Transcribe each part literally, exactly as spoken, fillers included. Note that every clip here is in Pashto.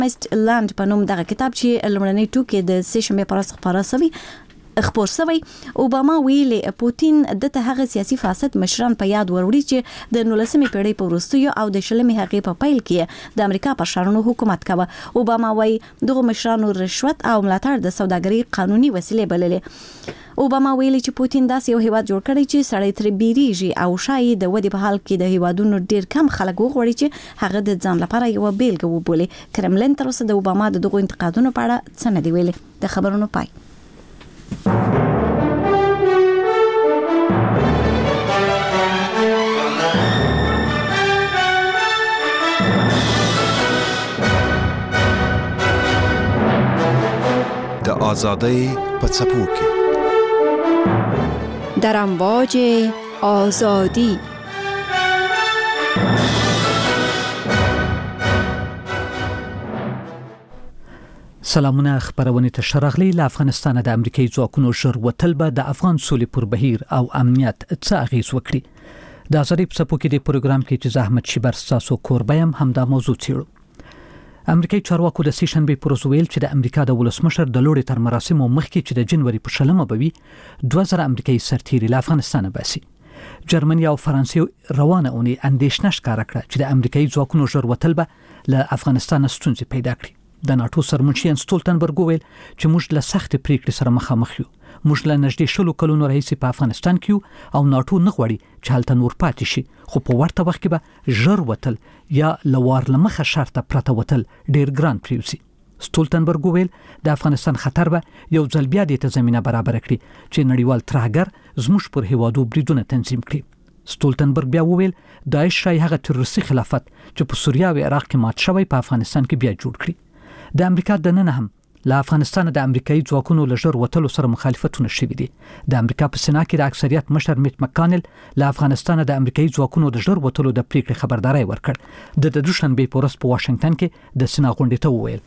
پرومیسډ لند په نوم دغه کتاب چې لومړنی ټوکی د سه شنبه پر ورځ خبره شوی خبر شوی. اوباما ویلي پوتین د ته هغه سیاسي فاسد مشران په یاد وروړي چې د نولسمې پیړۍ په وروستیو او د شلمې هغې په پیل کې د امریکا پر شارونو حکومت کاوه. اوباما وایي دغه مشرانو رشوت او ملاتړ د سوداګرۍ قانوني وسیلې بللې. اوباما ویلي چې پوتین داسې یو هیواد جوړ کړی چې سړی ترې بیریږي او شاید د ودې په حال کې د هیوادونو ډیر کم خلک وغواړي چې هغه د ځان لپاره یو بیلګه وبولي. کرملین تر اوسه د اوباما د دغو انتقادونو په اړه څه نه دی ویلي. د خبرونو پای. د آزادۍ په څپو کې در امواج آزادی. سلامونه خبرونه ته شرغلی له افغانستان د امریکایي ځواکونو ژر وتل به د افغان سولې پر بهیر او امنیت څه اغیز وکړي. د آزادۍ په څپو کې د پروګرام کې چې زحمت شیبر تاسو کوربایم هم دا موضوع څیړو. امریکایي چارواکو د سه شنبه پر ورځ ویل چې د امریکا د ولسمشر د لوړې تر مراسمو مخکې چې د جنوري په شلمه به وي دوه زره امریکایي سرتیري له افغانستان باسي. جرمني او فرانسې روانه اونۍ اندېښنه ښکاره کړه چې د امریکایي ځواکونو ژر وتل به له افغانستان ستونزې پیدا کړي. د ناتو سرمنشي سټولټنبرګ ویل چې موږ له سخت پریکړې سره مخامخ یو. موږ له نږدې شلو کلونو راهیسې په افغانستان کې او ناتو نه غواړي چې هلته نور پاتې شي، خو په ورته وخت کې به ژر وتل یا لوار لمخه شرطه پرته وتل ډیر ګران پریوزي. سټولټنبرګ ویل د افغانستان خطر به یو ځل بیا د زمينه برابر کړي چې نړیوال ترهګر زموږ پر هیوادو بریدونه تنظیم کړي. سټولټنبرګ بیا ویل داعش شای هغه تروریستي خلافت چې په سوریه او عراق کې مات شوی په افغانستان کې بیا جوړ کړي. د امریکا د نن هم له افغانستان د امریکایي ځواکونو لژر وتلو سره مخالفتونه شوي دي. د امریکا په سنا کې د اکثریت مشر میټ مکانل له افغانستان د امریکایي ځواکونو د ژر وتلو د پریکړې خبرداري ورکړ. د دوشنبه په ورځ په واشنگټن کې د سنا غونډې ته وویل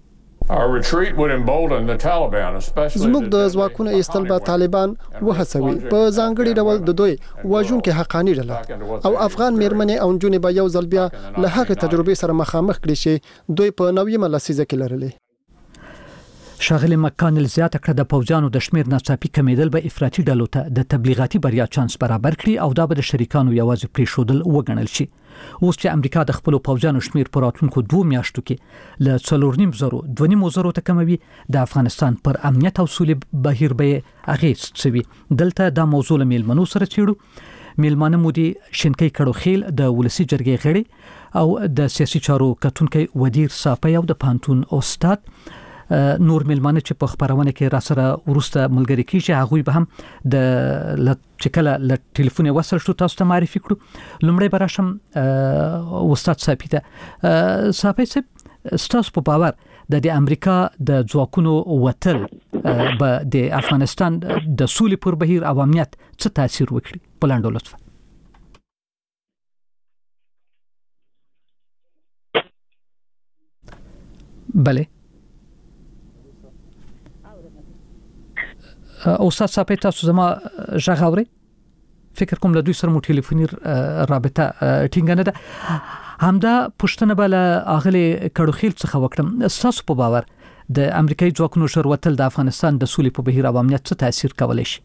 زموږ د ځواکونو ایستل به طالبان وهڅوي په ځانګړي ډول د دوی واژونکو حقانی ډله او افغان میرمنې او نجونې به یو ځل بیا له هغه تجربې سره مخامخ کړي چې دوی په نویمه لسیزه کې لرلې. شاغلی مکانل زیاته کړه د پوځیانو د شمیر ناڅاپي کمیدل به افراطي ډلو ته د تبلیغاتي بریا چانس برابر کړي او دا به د شریکانو یوازې پریښودل وګڼل شي. اوس چې امریکا د خپل پوځیانو شمیر پر راتلونکو دوه میاشتو کې له څلور نیم زرو دوه نیم زرو ته کموي، د افغانستان پر امنیت او سولې بهیر به اغیز کوي. دلته دا موضوع له میلمنو سره چیړو. میلمانه مودي شینکۍ کړو خیل د ولسی جرګې غړي او د سیاسي چارو کتونکي ودیر صافي او د پانتون استاد نور میلمانه چې په خبرونه کې را سره ورسته ملګری کیږي هغه به هم د لچکله ل ټلیفون وصل شو تاسو ته معرفي کړو. لومړی براشم استاد صافي ته صافي ستاسو په باور د د امریکا د ځواکونو وتل به د افغانستان د سولې پر بهیر او امنیت څه تاثیر وکړي په لاندو لطفا. بله استاد صاحب تاسو زما ژغ اورئ؟ فکر کوم له دوی سره مو ټلیفوني رابطه ټینګه نه ده. همدا پوښتنه به له اغلی کړوخیل څخه وکړم. تاسو په باور د امریکایي ځواکونو ژر وتل د افغانستان د سولې په بهیر او امنیت څه تاثیر کولی شي؟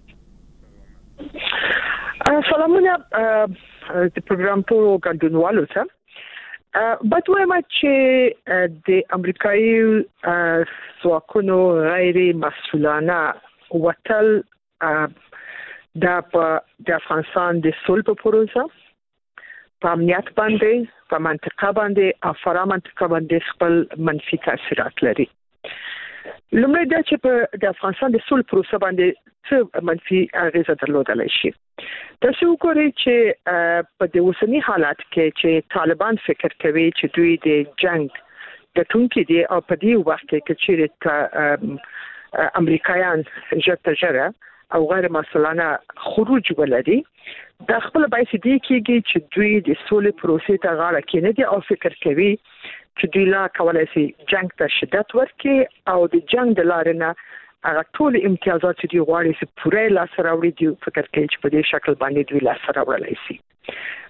سلامونه د پروګرام ټولو ګډونوالو ته. باید وایم چې د امریکایي ځواکونو غیر مسؤلانه وتل د د افغانستان د سولې په پروسه په امنیت باندې په منطقه باندې او فرا منطقه باندې خپل منفي تاثیرات لري. لومړی دا چې په د افغانستان د سولې پروسه باندې څه منفي اغیزه درلودلی شي. تاسو وګورئ چې په د اوسني حالت کې چې طالبان فکر کوي چې دوی د جنگ ګټونکي دي او په دې وخت کې چې امریکایان ژر ژر او غیر مسؤلانه خروج ولري دا خپل بایسي دی کېږي چې دوی د سولې پروسې ته غاړه کېنږدي او فکر کوي چې دوی لا کولای شي جنگ ته شدت ورکړي او د جنگ د لارې نه هغه ټول امتیازات چې دوی غواړي چې پوره لاسته راوړي دوی فکر کوي چې په دې شکل باندې دوی لاسته راوړلی شي.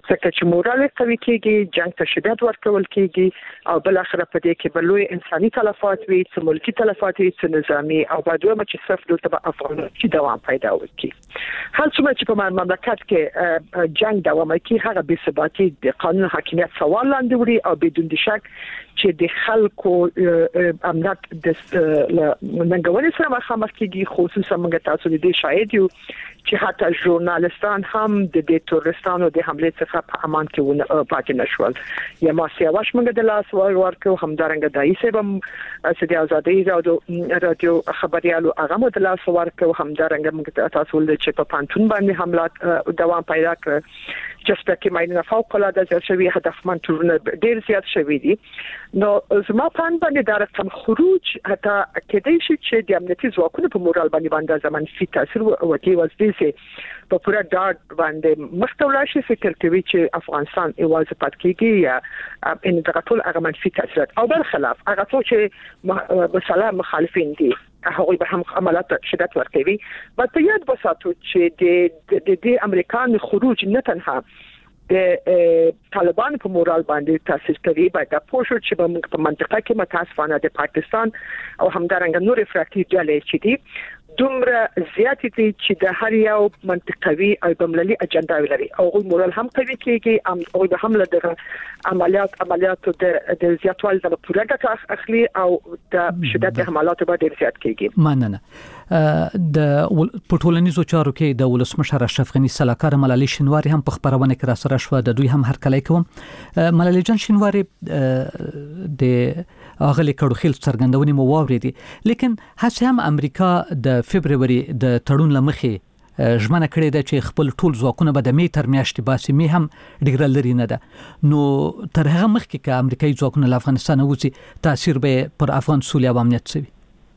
ځکه چې مورال قوي کېږي، جنگ ته شدت ورکول کېږي او بل اخر په دې کې بلوي انساني تلفات وي، څه ملکی تلفات وي، څه نظامی او بعدومه چې صرف دلته په افغانستان کې دوام پیدا وکړي. هر څومره چې په مملکت کې جنگ دوام کوي هغه به ثباتي د قانون حاکمیت سوال لاندې وړي او بدون شک چې د خلکو امنیت د ننګونې سره مخامخ کیږي. خصوصا موږ تاسو دې شاهد یو چې حتی ژورنالستان هم د دې تورستانو د حمله څخه په امان کې ونه پاتې نشول. یا ما سیاوش موږ د لاس ورکو هم درنګ دای سبم چې د ازادي رادیو رادیو خبريالو هغه مو د لاس ورکو هم درنګ موږ تاسو ول چې په پانتون باندې حملات دوام پیدا کړ چې سپکه ماینه فوق العاده زیات شوی هدفمند تورونه ډیر زیات شوی دي. نو زما پان باندې د رقم خروج حتی کېدای شي چې د امنیتي ځواکونو په مورال باندې باندې زمون فی تاثیر وکړي وځي په پوره ډاډ باندې مستولا شي فکر کوي چې افغانستان ایواز پات کېږي یا ان دغه ټول هغه منفي تاثیرات او بل خلاف هغه څه چې مثلا مخالفین دي هغه به هم عملیات شدت ورکوي. په یاد وساتو چې د د امریکایانو خروج نه تنها د طالبان په مورال باندې تاثیر کوي، باید د پوښتنه چې په منطقه کې متاسفانه د پاکستان او همدارنګه نور افراطي ډلې چې دي دومره زیات دي چې د هر یو منطقوي او بمللي اجنډا لري او مورال هم قوي کیږي او د حمله د عملیات عملیات د زیاتوال د پوره ګټه اخلي او د شدت حملات باندې زیات کیږي. مننه. د پټولنیزو چارو کې د ولسمشر اشرف غنی سلاکار ملالي شینواری هم په خبرونه کې را سره شو. د دوی هم هر کله کوم ملالي جان شینواری د اغلی کډو خیل څرګندونې مو واورېدي، لیکن هڅه هم امریکا د فبرवरी د تړون لمخې ژمنه کړې ده چې خپل ټول ځواکونه به د می تر میاشتې باسي. می هم ډیره لري نه ده، نو تر هغه مخکې چې امریکایي ځواکونه له افغانستان وځي تاثیر به پر افغان سولې او امنیت سوي.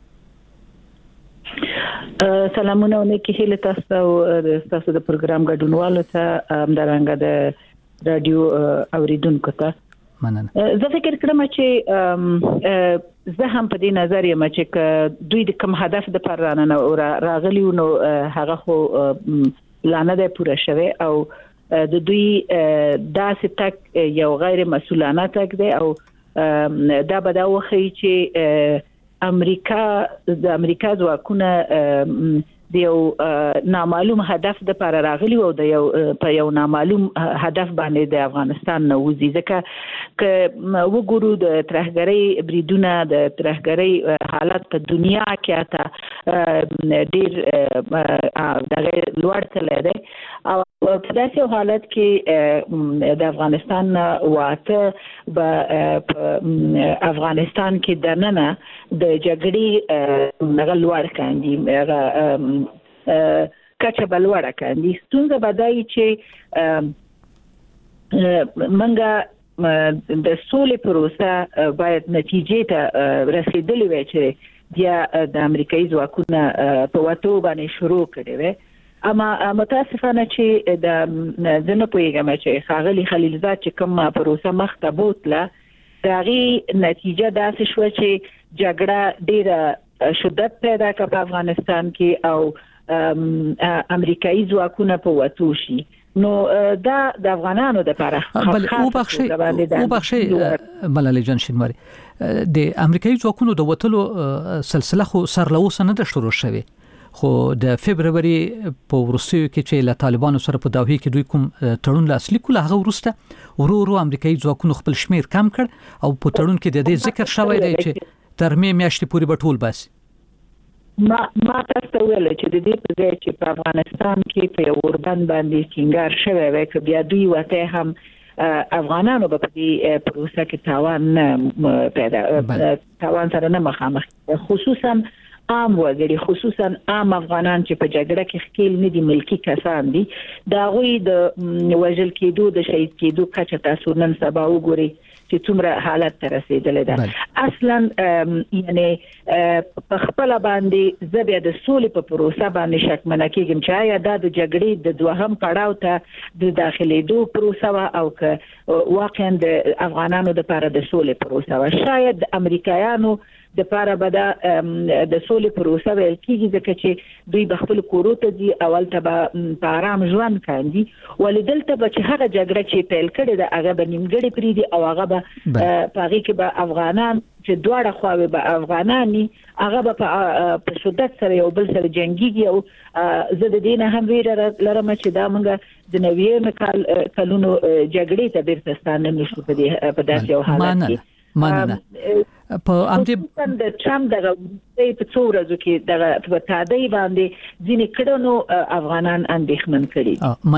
سلامونه نیکی هیله تاسو تاسو د پروګرام ګډونوالو ته همدارنګه د رادیو اوریدونکو ته مننه. زه فکر کوم چې زه هم په دې نظر یم چې دوی د کوم هدف د پر رانه راغلی نو هغه خو لانه ده پوره شوه او د دوی داسې تک یو غیر مسؤلانه تک دی او دا به دا وخی چې امریکا د امریکا ځواکونه د یو نامعلوم هدف د پر راغلی او د یو په یو نامعلوم هدف باندې د افغانستان نه وځي. ځکه ک وګورو د ترهګرۍ بریدونه د ترهګرۍ حالت په دنیا کې اته ډیر دغه لوړ تللی دی او په داسې حالت کې د افغانستان واته په افغانستان کې دننه د جګړې نغل لوړ کاندي کچه بلوړه کاندي. ستونزه بدای چې منګه د سولې پروسه باید نتیجې ته رسیدلې وي چې بیا د امریکایي ځواکونه په وټو باندې شروع کړي وي. اما متاسفانه چې د ځنه پویګم چې خاغلی خلیلزاد چې کوم پروسه مخ ته بوتله دغه نتیجه داسې شو چې جګړه ډیره شدت پیدا کړه په افغانستان کې او امریکایي ځواکونه په وټو شي. نو دا د افغانانو لپاره بل او بخشي او بخشي ملالي جان شینواری د امریکایي ځواکونو د وټلو سلسله خو سرلوسه نه ده شروع شوه، خو د فبرवरी په وروستیو کې چې له طالبانو سره په داوهي کې دوی کوم تړون لاسلیک کړ هغه ورسته ورو ورو امریکایي ځواکونو خپل شمیر کم کړ او په تړون کې د دې ذکر شوی دی چې تر می میاشتې پورې به ټول باسي. ما ما تاسو ویل چې د دې په ځای چې په افغانستان کې په اوربند باندې څنګه شوی وای چې بیا دوی وته هم افغانانو په دې پروسه کې تاوان پیدا تاوان سره نه مخامخ، خصوصا عام وګړي خصوصا عام افغانان چې په جګړه کې خپل نه دي ملکی کسان دي دا غوي د وژل کېدو د شهید کېدو کچه تاسو نن سبا وګوري چې څومره حالت ته رسیدلې ده. اصلا یعنی په خپل باندې زبې د سولې په پروسه باندې شک منه کېږم چې آیا دا د جګړې د دوهم پړاو ته د داخلي دو پروسه او که واقعا د افغانانو لپاره د سولې پروسه و. شاید امریکایانو د پاره به د سولې پروسه ویل کیږي ځکه چې دوی د خپل کورو ته دي اول ته به په آرام ژوند کوي ولې دلته به چې هغه جګړه چې پیل کړې ده هغه به نیمګړې پرې دي او هغه به په هغه کې به افغانان چې دواړه خواوې به افغانانی هغه به په شدت سره یو بل سره جنگيږي او زه د دې نه هم ویره لرم چې دا موږ د نوې کال کلونو جګړې ته بیرته ستانه نشو په دې په داسې یو حالت کې مننه په امدې د ټرمپ دغه په څو ورځو کې دغه په تادی باندې ځینې کډونو افغانان اندېښمن کړي.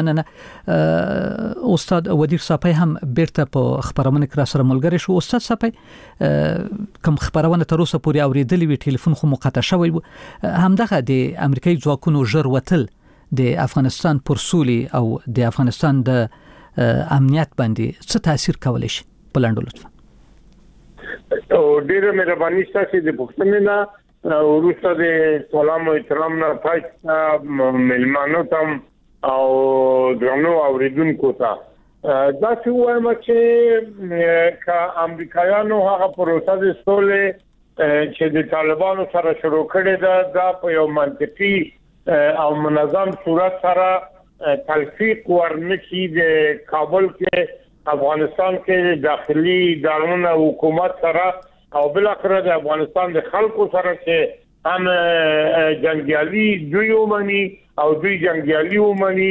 مننه استاد ودیر صاحب هم بیرته په خبرونه کې سره ملګری شو. استاد صاحب کوم خبرونه تر اوسه پورې اوریدلې وی ټلیفون خو مقطع شوی و همدغه د امریکایي ځواکونو ژر وتل د افغانستان پر سولي او د افغانستان د امنیت باندې څه تاثیر کولای شي په لاندې لطفا. او ډیره مهرباني ستاسو د پښتنې نه ورسته د سلام او احترام نه پاتې ملمانو تم او درنو اوریدونکو ته دا چې وایم چې کا امریکایانو هغه پروسه د سولې چې د طالبانو سره شروع کړې ده دا په یو منطقي او منظم صورت سره تلفیق ورنکي د کابل کې افغانستان کې داخلي ادارونه حکومت سره او بل اخر د افغانستان د خلکو سره چې هم جنگیالي دوی ومني او دوی جنگیالي ومني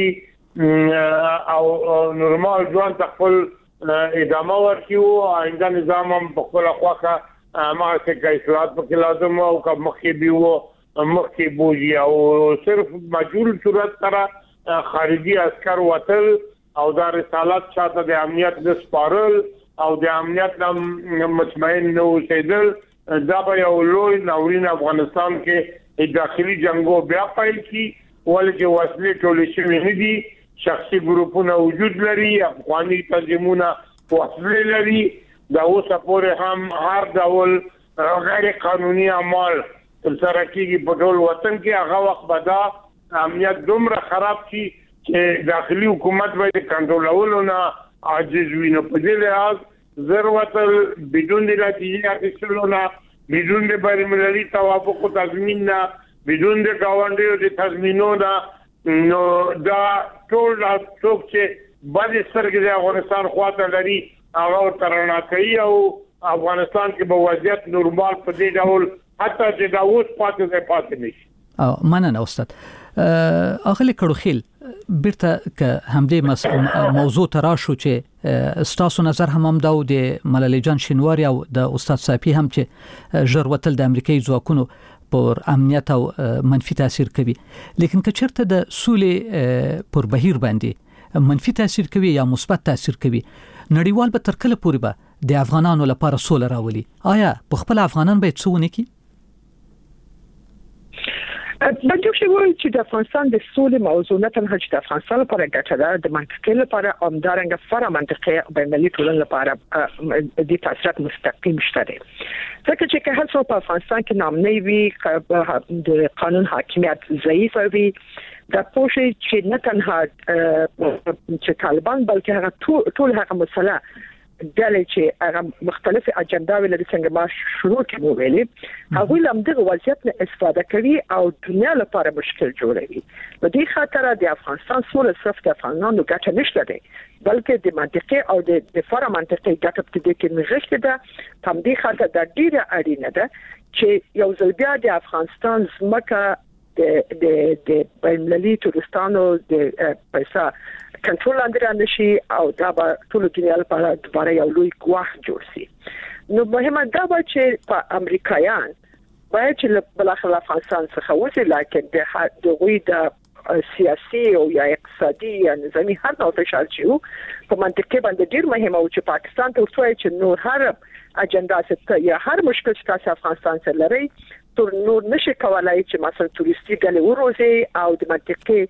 او نورمال ژوند خپل ادامه ورکړي او آینده نظام هم په خپل خواخه ما څه اصلاحات په لازم او کوم مخکې دیو مخکې بوجي او صرف مجبور صورت سره خارجي عسكر وتل او دا رسالت چاته د امنیت د سپارل او د امنیت د مطمئن نو اوسېدل دا به یو لوی ناورین افغانستان کې داخلي جنگو بیا پیل کی ولې وسلې ټولې شوې نه دي شخصي ګروپونه وجود لري افغاني تنظیمونه وسلې لري دا اوسه پورې هم هر ډول غیر قانوني اعمال تر کېږي په ټول وطن کې هغه وخت به دا امنیت دومره خراب شي چې داخلي حکومت باید کنټرولولو نه عاجز وي. نو په دې لحاظ ضرورت بدون د نتیجې اخیستلو نه بدون د بین المللي توافق او تضمین نه بدون د ګاونډیو د تضمینو نه نو دا ټول څوک چې باندې سترګې د افغانستان خواته لري هغه ترانه کوي او افغانستان کې به وضعیت نورمال په دې ډول حتی چې دا اوس پاتې ځای پاتې نشي. او مننه استاد. اغلی کړوخیل بیرته ک همدې موضوع ترا شو چې ستاسو نظر هم هم دا د ملالۍ جان شینواری او د استاد صافي هم چې ژر وتل د امریکایي ځواکونو پر امنیت او منفي تاثیر کوي لیکن که چیرته د سولې پر بهیر باندې منفي تاثیر کوي یا مثبت تاثیر کوي نړیوال به تر کله پورې به د افغانانو لپاره سوله راولي آیا په خپل افغانان به څه ونه کی؟ باید شي وایي چې د افغانستان د سولې موضوع نه تنها چې د افغانستان لپاره ګټه ده د منطقې لپاره همدارنګه فرا منطقې بینالمللي ټولنې لپاره د تاثیرات مستقیم شته دي ځکه چې که هر څو په افغانستان کې نامنۍ وي د قانون حاکمیت ضعیف وي د پوښي چې نه تنها چې طالبان بلکې هغه ټول هغه مسله دلته چې هغه مختلف اجنډاوې لري څنګه ما شروع کې مو ویلي هغه لم دغه وضعیت نه استفاده کوي او دنیا لپاره مشکل جوړوي. په دې خاطر د افغانستان سولې صرف د افغانانو ګټه نشته دی بلکې د منطقې او د فرا منطقې ګټه په دې کې نغښته ده. په دې خاطر د ډیره اړینه ده چې یو ځل بیا د افغانستان ځمکه د د د بینالمللي تورستانو د پیسې کنټرول لاندې رانشي او دا به ټول دنیا لپاره دوباره یو لوی ګواښ جوړ شي. نو مهمه دا به چې په امریکایان باید چې بل اخر افغانستان څخه وځي لکه د دغوی د سیاسي او یا اقتصادي یا نظامی هر نوع فشار چې په منطقه باندې ډیر مهمه او چې پاکستان ته وایي چې نور هر اجنډا ست یا هر مشکل چې تاسو افغانستان سره لري تر نور نشي کولای چې مثلا توریستي ډلې وروزي او د منطقه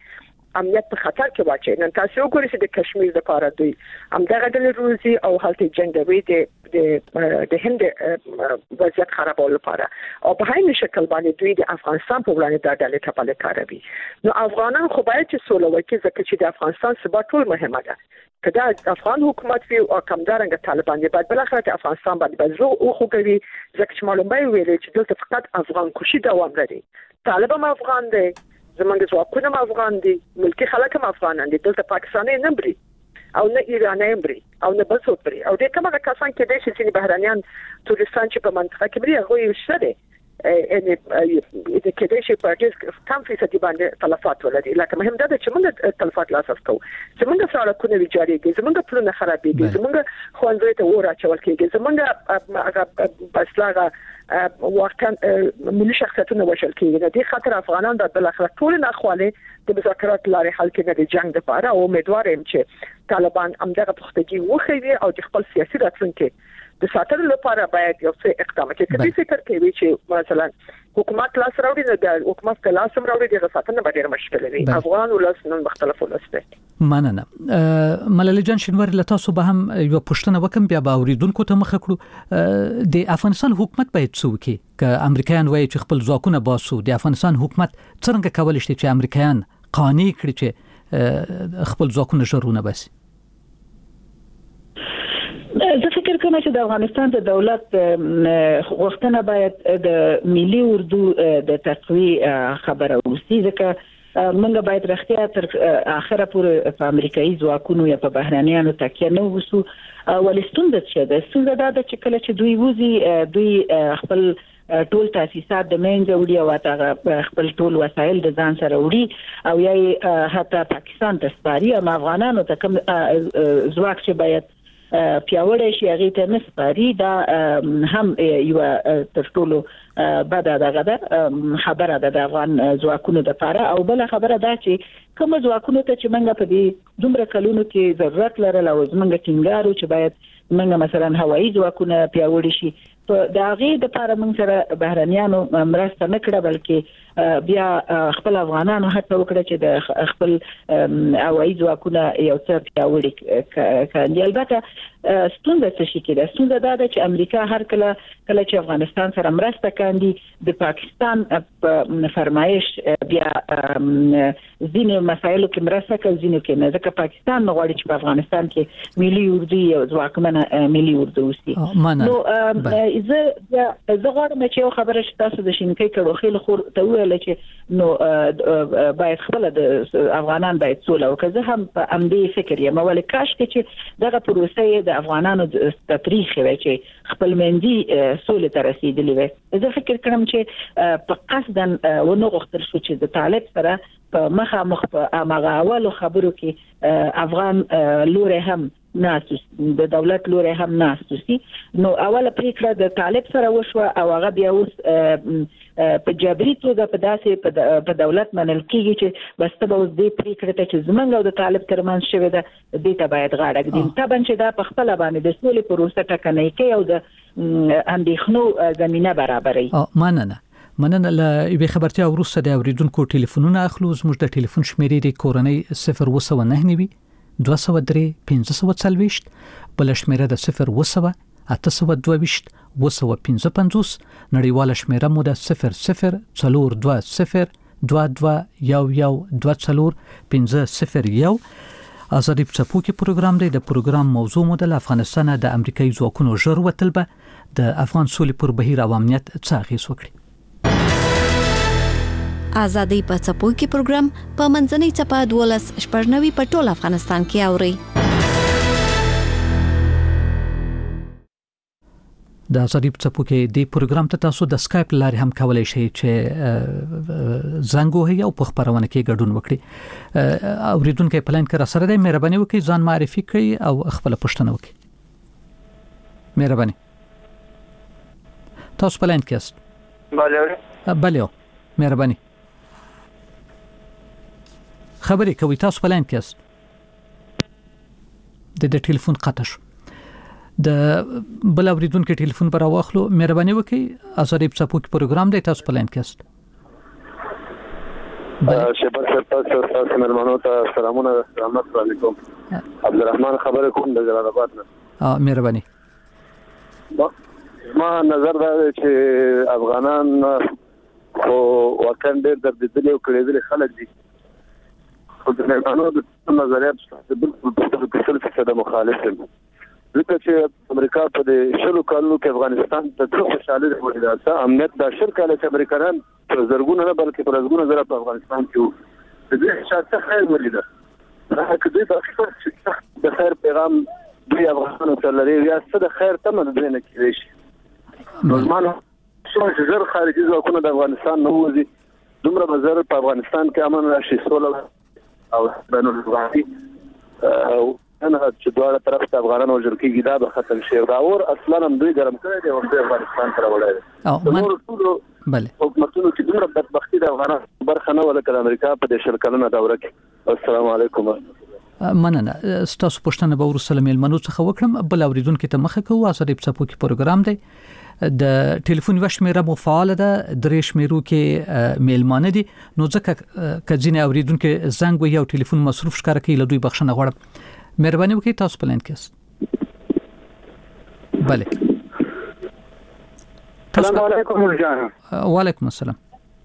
امنیت په خطر کې واچي. نن تاسو وګورئ چې د کشمیر لپاره دوی همدغه د روزي او هلته جنگوي د د د هند وضعیت خرابولو لپاره او په هغه شکل باندې دوی د افغانستان په وړاندې د ډلې کپاله کاروي. نو افغانان خو باید چې سوله وکړي ځکه چې د افغانستان ثبات ټول مهمه ده. کدا افغان حکومت وی او کمدارنګ طالبان دی باید بل اخر ته افغانستان باندې بزرو او خو کوي ځکه چې معلومه ویل چې دلته فقط افغان کوشي دوام لري. طالبان افغان دی، زمونږ ځواکونه افغان دي، ملکی خلک هم افغانان دي، دلته پاکستاني نه بري او نه ایرانی بري او نه بل څوک بري او د کومه کسان کې د شي بهرانيان تورستان چې په منطقه کې بري هغه یې شته ان د کېدې شي په ډېر کم فیصدي باندې تلفات ولري. لکه مهم ده چې موږ تلفات لاساس کوو، زمونږ سړکونه ویجاړيږي، زمونږ پلونه خرابېږي، زمونږ خوندې ته ور اچول کېږي، زمونږ هغه بسلاغه وخت ملي شخصیتونه وشل کېږي. د خطر افغانان د بل اخر ټول نه خواله د مذاکرات لارې حل کې د جنگ لپاره او امیدوار یم چې طالبان همدغه پختګي وخوي او د خپل سیاسي راتلونکي د ساتلو لپاره باید یو څه اقدام وکړي. کله فکر کوي چې مثلا حکومت لاس راوړي نه د حکومت په لاس راوړي د غفاتنه به ډېر مشکل وي. افغان ولس نن مختلف ولس دي. مننه. ملالۍ جان شینواری له تاسو به هم یو پښتنه وکم بیا به اوریدونکو ته مخ کړو. د افغانستان حکومت باید څه وکړي ک امریکایان وایي چې خپل ځواکونه باسو. د افغانستان حکومت څنګه کولای شي چې امریکایان قانع کړي چې خپل ځواکونه ژرونه باسي؟ زه فکر کوم چې د افغانستان د دولت غوښتنه باید د ملي اردو د تقویه خبره وسی، ځکه موږ باید رښتیا تر اخره پورې په امریکایي ځواکونو یا په بهرانيانو تکیه نه وسو. ولستون د څه د څنګه دا چې کله چې دوی وزي دوی خپل ټول تاسیسات د منځ وړي او هغه خپل ټول وسایل د ځان سره وړي او یا حتی پاکستان ته سپاري. او افغانانو ته کوم ځواک چې باید پیاوړی شي هغه ته نسپاري، دا هم یو تر ټولو بده دغه ده خبره ده د افغان ځواکونو لپاره. او بل خبره ده چې کوم ځواکونو ته چې موږ په دې دومره کلونو کې ضرورت لرل او موږ ټینګارو چې باید موږ مثلا هوایي ځواکونه پیاوړي شي، په داغه د لپاره موږ سره بهرانيانو مرسته نه کړه بلکې بیا خپل افغانانو هڅه وکړه چې د خپل هوایي ځواکونه یو څه پیاوړي کړي. البته ستونزه څه شي کې ده؟ ستونزه دا ده چې امریکا هر کله کله چې افغانستان سره مرسته کوي د پاکستان په فرمایش بیا ځینې مسایلو کې مرسته کوي، ځینې کې نه، ځکه پاکستان نه غواړي چې په افغانستان کې ملي اردو او ځواکمنه ملي اردو وسی. نو زه زه غواړم چې یو خبره چې تاسو د شینکۍ کړو خېل خور ته ویل چې نو باید خپل د افغانان باید سوله وکړي. زه هم په امدې فکر یم ولې کاش چې دغه پروسه د افغانانو د تاریخ وی چې خپل منځي سوله ته رسیدلی وي. زه فکر کوم چې په قصدن ونه غوښتل شو چې د طالب سره په مخه مخ په هغه اولو خبرو کې افغان لوري هم ناس د دولت لوري هم ناس سي. نو اوله پریکړه د طالب سره وشو او هغه بیا اوس په جبري توګه په داسې په دولت منل کیږي چې بس ته اوس دې پریکړه ته چې زمونږ او د طالب ترمنځ شوی ده دې ته باید غاړه کړي. طبعا چې دا په خپل باندې د سولې پروسه ټکنۍ کوي او د اندېښنو زمينه برابرې. مننه. مننه. له یوې خبرتیا وروسته د اوریدونکو ټلیفونونه اخلو. زموږ د ټلیفون شمیرې د کورنۍ صفر وسو نه نیوي دوه سوه درې پنځه سوه څلوېښت، بل شمیره د صفر وسو اته سوه دوه ویشت اوه سوه پنځه پنځوس، نړیواله شمیره مو د صفر صفر څلور دوه صفر دوه دوه یو یو دوه څلور پنځه صفر یو. آزادی څپوکي پروګرام دی. د پروګرام موضوع مو د افغانستان د امریکایي ځواکونو ژر وتل به د افغان سولې پر بهیر او امنیت څه اغیز وکړي. آزادی په څپوکي پروګرام په منځنۍ چپه دولس شپږنوي په ټول افغانستان کې اوري. د آزادی په څپوکي د پروګرام ته تاسو د سکایپ لارې هم کولای شئ چې زنګ وهئ او په خبرونه کې ګډون وکړئ. اوریدونکو په لاین کې را سره دی، مهرباني وکړئ ځان معرفي کړئ او خپل پوښتنه وکړئ. مهرباني. تاسو په لاین کې یاست؟ بله بله مهرباني خبرې کوي. تاسو په لاین کې یاست؟ د د ټلیفون قطع شو. د بل اوریدونکو ټلیفون پر واخلو. مهرباني وکړئ. آزادی په څپوکي پروګرام دی. تاسو په لاین کې یاست؟ شبر سرتاج تاسو ملمنو ته سلامونه رحمت علیکم عبدالرحمن خبر کوم د جلال آباد نه. اه مهرباني. ما نظر دا چې افغانان او وکړ ډېر د دې یو کړي خلک دي. خو د ملمنو د نظریات بالکل په څلور فیصد مخالف دي. ځکه چې امریکا په دې شلو کالونو کې افغانستان ته څو خوشاله دی دا امنیت د شل کال چې امریکایان په زرګونو نه بلکې په زرګونو زره په افغانستان کې د دې شاته خیر ولیده. راکه دوی د خیر د خیر پیغام دوی افغانانو ته لري یا څه د خیر تمه دوی نه کوي شي. نورمال شو چې زر خارجي ځواکونه د افغانستان نه وځي دومره بازار په افغانستان کې امن راشي سوله او بین الافغاني او انا چې دواړه طرف ته افغانان وژل کېږي دا به ختم شي. دا اور اصلا هم دوی ګرم کړی دی او د افغانستان سره وړي دي او نور ټول بله حکومتونو چې دومره بدبختي د افغانان برخه نه ولکه د امریکا په دې شل کلنه دوره کې. السلام علیکم. مننه. ستاسو پوښتنه به ورسره میلمنو څخه وکړم. بل اوریدونکو ته مخه کوو اساسي په سپو کې پروګرام دی د ټلیفون وشمیره مو فعال ده درې شمیرو کې میلمانه دي نو ځکه کځینه اوریدونکو زنګ وي او ټلیفون مصروف ښکار کوي له دوی بخښنه غواړم. مهرباني وکړئ تاسو په لاین کې یاست. بله. السلام علیکم ورجان. وعلیکم السلام.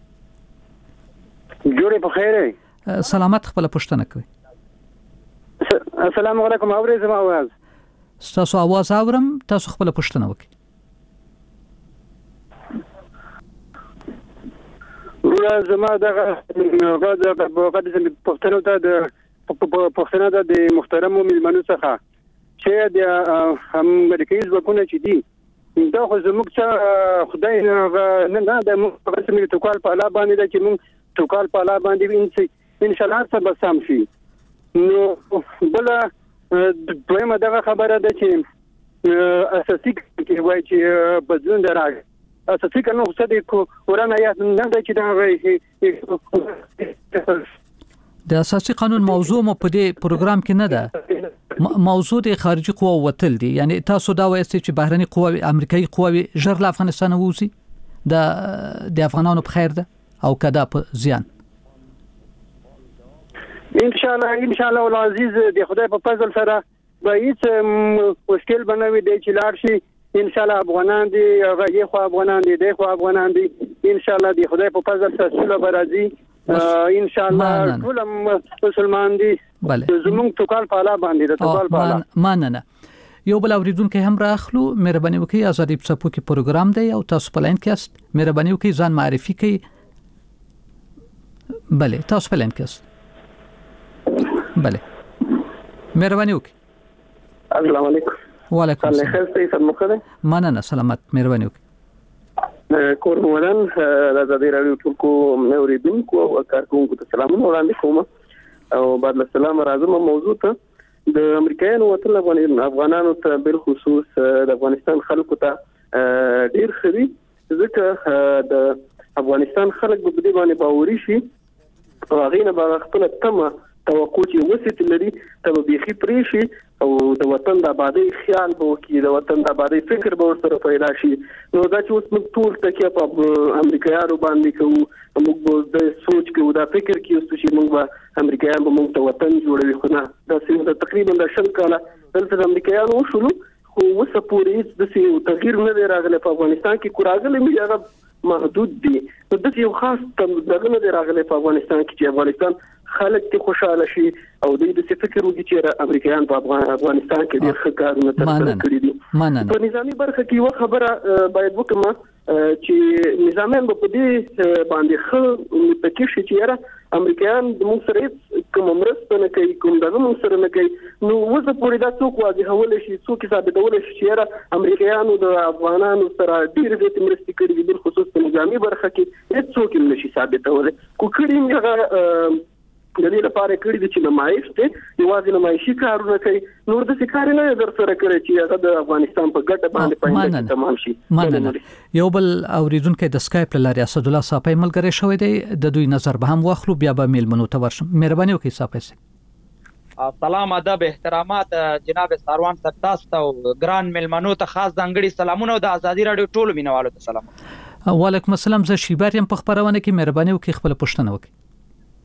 جوړې په خیر یې. سلامت خپل پوښتنه کوي. السلام علیکم اورې زما आवाज. تاسو आवाज اورم تاسو خپل پوښتنه وکړئ. ورته زما دغه غږ په غږ پښتنو ته د پښتنه د محترم میلمنو څخه چې د امریکایي ځواکونه چې دي دا خو زموږ څخه خدای نه نه د موږ رسمي توکل په اړه باندې چې موږ توکل په اړه باندې ان شاء الله سبا سم شي. نو بل دویمه دغه خبره ده چې اساسي کې وایي چې بدلون دراغ اساسي کنه څه دي کو ورانه یا نه ده چې دا د اساسي قانون موضوع مو په دې پروګرام کې نه ده. موضوع د خارجي قوا وتل دي یعنی تاسو دا وایي چې بهرني قواوي امریکایي قواوي ژر له افغانستان ووزي د د افغانانو په خیر ده او کدا په زیان. ان شاء الله ان شاء الله العزيز د خدای په فضل سره به هیڅ مشکل بنوي دی چې لاړ شي. ان شاء الله افغانان دي هغه خو افغانان دي د خو افغانان دي ان شاء الله د خدای په فضل سره سوله برازي ان شاء الله ټول مسلمان دي. زموږ توکل په اړه باندې د توکل په اړه ماننه. یو بل اوریدونکو هم راخلو. مهرباني وکړئ ازادي په سپو کې پروګرام دی او تاسو په لاین کې یاست. مهرباني وکړئ ځان معرفي کړئ. بله تاسو په لاین کې یاست. بله مهرباني وکړئ. السلام علیکم. وعلیکم السلام. خیر ستاسو سلام خو مننه سلامت. مهرباني وکړئ. کورمولان د ازادي راډیو ټول کو اوریدونکو او کارکونکو ته سلامونه وړاندې کوم او بعد السلام راځم موضوع ته د امریکایانو وطن افغانانو ته بل خصوص د افغانستان خلکو ته ډیر خري ځکه د افغانستان خلک په دې باندې باوري شي او هغه نه به خپل تمه توقع چې وسیت لري ته به بيخي پرې شي او د وطن د آبادی خیال به وکړي د وطن د آبادی فکر به ورسره پیدا شي. نو دا چې اوس موږ ټول تکیه په امریکایانو باندې کوو موږ به د سوچ کوو دا فکر کوو چې موږ به امریکایان به موږ ته وطن جوړوي خو نه دا څنګه تقریبا د شل کاله دلته امریکایانو وشولو خو اوسه پورې د څه تغییر نه دی راغلی په افغانستان کې کوراغله مې هغه محدود دي. نو د یو خاص دغه نه دی راغلی په افغانستان کې چې افغانستان خلک ته خوشاله شي او د دې فکر وکړي چې امریکایان په افغانستان کې ډېر ښه کارونه ترسره کړي دي. په نظامی برخه کې یو خبره باید وکړم چې نظامیان په دې باندې ښه متکی شي چې امریکایان د موږ سره کوم مرسته نه کوي کوم دغه موږ سره نه کوي. نو وځه پورې دا څوک واضحول شي څوک ثابتول شي چې امریکایانو د افغانانو سره ډېر زیات مرستې کړې دي بل خصوص په نظامی برخه کې هیڅ څوک هم نشي ثابتول. کو کړي هغه د دې لپاره کړی دي چې نمایش ته یوازې نمایشي کارونه کوي نور د ښکار نه در سره کړی چې هغه د افغانستان په ګټه باندې پاینده تمام شي. مننه. یو بل اوریدونکو د سکایپ لاري اسد الله صاحب ملګری شوی دی د دوی نظر به هم واخلو بیا به میلمنو ته ورشم. مهرباني وکړئ صاحب. سلام ادب احترامات جناب ساروان صاحب تاسو ته ګران میلمنو ته خاص ځانګړي سلامونه او د ازادي رادیو ټولو مینوالو ته سلام. وعلیکم السلام. زه شیبار یم په خبرونه کې. مهرباني وکړئ خپل پوښتنه وکړئ.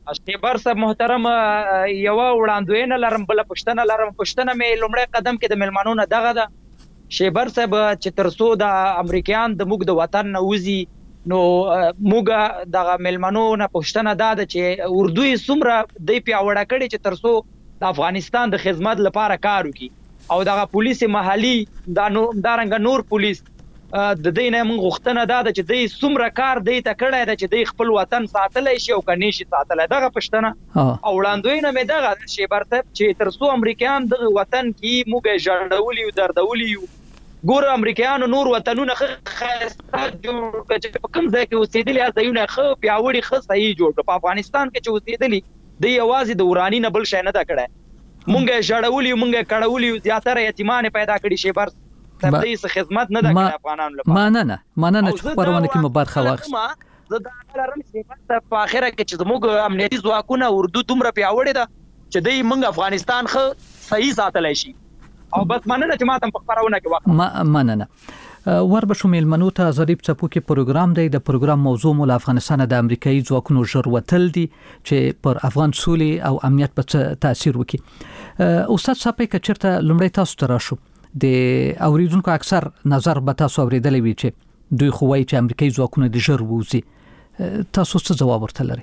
شیبر صاحب محترم یو وړاندوینه لرم بل پښتنه لرم پښتنه مې لومړی قدم کې د ملمنو نه دغه ده شیبر صاحب چې ترسو د امریکایان د موږ د وطن نه وزي نو موږ د ملمنو نه پښتنه ده چې اردو یې څومره د پیاوړه کړي چې ترسو د افغانستان د خدمت لپاره کار وکړي او دغه پولیس محلي د دارنګ نور پولیس د دې نه موږ غوښتنه ده چې د څومره کار دی ته کړی ده چې د خپل وطن ساتلای شي او کني شي ساتلای دغه پښتنه او وړاندوینه مې دغه شیبر صاحب چې ترسو امریکایان د وطن کې موږ جوړولي او دردولي ګور امریکایانو نور وطنونه خاصه جوړ کړي په کوم ځای کې اوسېدلي ځایونه خو پیاوړي خو صحیح جوړ په افغانستان کې چې اوسېدلي د یوازې د ورانی نه بل شي نه دا کړه مونږه جوړولي مونږه کړولي زیاتره یتیمان پیدا کړي شیبر تبلیغ خدمت نه د افغانانو لپاره مننه مننه چې خبرونه کې مبارخه واخست زه دا لرم چې په اخره کې چې زموږ امنیتي ځواکونه اردو دومره پیاوړي ده چې دوی موږ افغانستان خو صحیح ساتلای شي او بس مننه چې ماته په خبرونه کې واخست مننه وربشو میلمنو ته ظریف څپو کې پروګرام دی د پروګرام موضوع مول افغانستان د امریکایي ځواکونو ژر وتل دي چې پر افغان سولې او امنیت په تاثیر وکړي استاد صاحب کې چیرته لومړی تاسو ته راشو د اوریدونکو اکثر نظر به تاسو اوریدلې وي چې دوی خو وايي چې امریکایي ځواکونه د ژر ووزي تاسو څه جواب ورته لرئ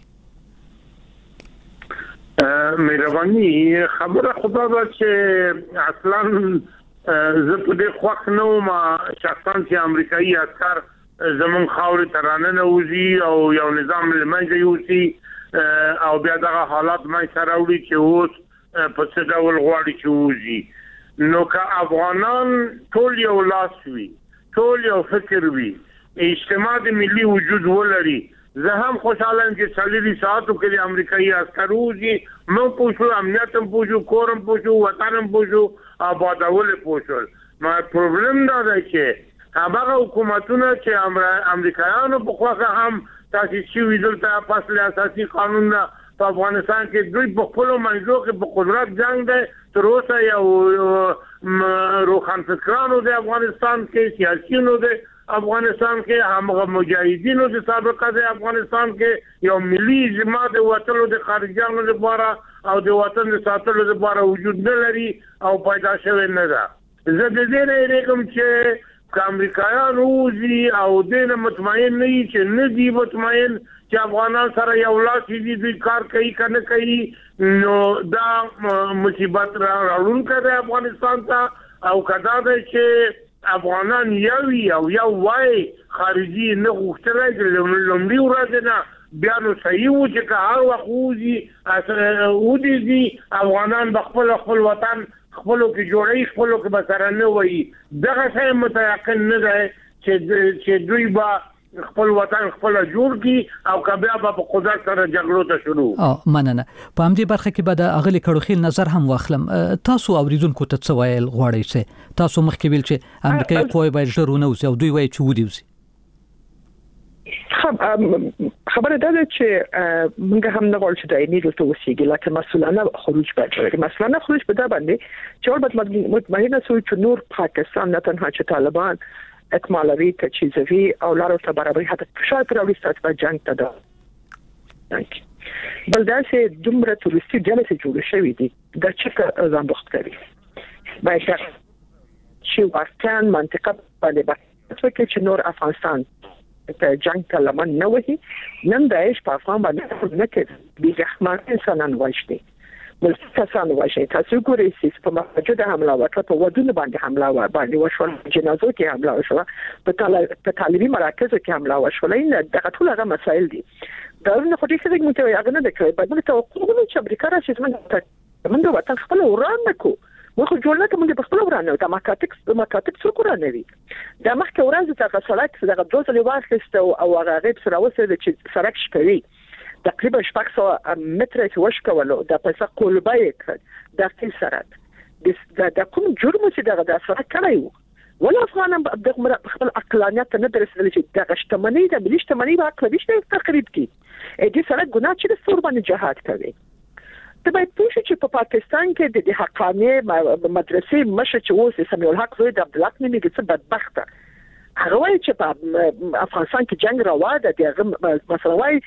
مهرباني خبره خدا دا چې اصلا زه په دې خوښ نه وم شخصا چې امریکایي عسكر زمون خاورې ترانه نه وزي او یو نظام لمنځه یوسي او بیا دغه حالات مې سره وړي چې اوس په څه ډول غواړي چې وزي نو که افغانان ټول یو لاس وي ټول یو فکر وي اجتماع د ملي وجود ولري زه هم خوشاله یم چې څلوري ساعتو کې د امریکایي عسکر وزي نو پوښو امنیت هم پوښو کورم پوښو وطن هم پوښو آبادول پوښول ما پرابلم دا دی چې هغه حکومتونه چې امریکایانو په خواخه هم تاسیس شوي دلته فصل اساسي قانون نه په افغانستان کې دوی په خپل منځو کې په قدرت جنگ دی تر اوسه یو روښانفکرانو د افغانستان کې سیاسيونو د افغانستان کې همغه مجاهدینو د سابقه د افغانستان کې یو ملي اجماع د وطن د خارجيانو لپاره او د وطن د ساتلو لپاره وجود نه لري او پیدا شوی نه ده زه د دې نه ریکم چې امریکایان وزي او دینه مطمئن نه چې نه دی مطمئن چې افغانان سره یو لاس دي دوی کار کوي کنه کوي نو دا مصیبت راوړونکې ده افغانستان ته او کدا ده چې افغانان یو یو یو وای خارجي نه غوښتل چې لومړی ورځ نه بیا نو صحیح و چې هر وخت وځي او دي افغانان خپل خپل وطن خپلو کې جوړي خپلو کې بسره نه وایي دغه څه متيقن نه ده چې چې دوی با خپل وطن خپل جوړ کی او کبه په قدرت سره جګړو ته شروع او مننه په همدې برخه کې به د اغلی کړوخیل نظر هم واخلم تاسو اوریدونکو ته څه ویل غواړئ چې تاسو مخکې ویل چې امریکای قوی باید ژرونه او دوی وایي چې ودی وزي خبره ده چې موږ هم نه غواړو چې دایمي دلته وسیږي لکه مسؤلانه خروج باید مسؤلانه خروج به دا باندې چې اول مطمئنه شو چې نور پاکستان نه تنها چې طالبان اکمالوي تجهیزوي او لارو ته برابري حتی فشار پر اړیسته په جنگ ته ده بل دا چې دومره تورستي ډلې جوړ شوې دي د چې ځان بوخت کوي باید چې ورتان منطقه باندې باندې چې نور افغانستان ته جنگ ته لمن نه وهي نن داعش په افغان باندې نه کې بي رحمان انسانان واشتي بل څه واشي تاسو ګورئ چې په موجوده حمله وکړه په ودونه باندې حمله و باندې وشول جنازو کې حمله وشول په طالبي مراکزو کې حمله وشول نه دغه ټول هغه مسایل دي دا نه خو دې څه موږ هغه نه دکړي په دې توقع نه چې امریکا راشي موږ موږ وطن خپل وران نکو موږ جوړ نه کوم د خپل وران نه د ماکاتکس د ماکاتکس څوک نه وي دا مخکې ورځ ته سړک دغه دوزلي واخیست او هغه غیب سره وسه چې سړک شپوي تقریبا شپږ سوه متره چې وشکولو د پیسې کولبای کړ د خپل سرعت د کوم جرم چې دغه د سرعت کړی ولا افغان د خپل عقلانیت نه درسل چې د غشتمنۍ د ملي شتمنۍ په اړه هیڅ تقریب کی اې دې سره ګناه چې د ستور باندې جهاد کوي ته باید پوه شې چې په پاکستان کې د حقاني مدرسې مشه چې اوس سمیع الحق زوی د عبدالحق نومي څه بدبخته هغه وایي چې په افغانستان کې جنگ روا ده دغه مثلا وایي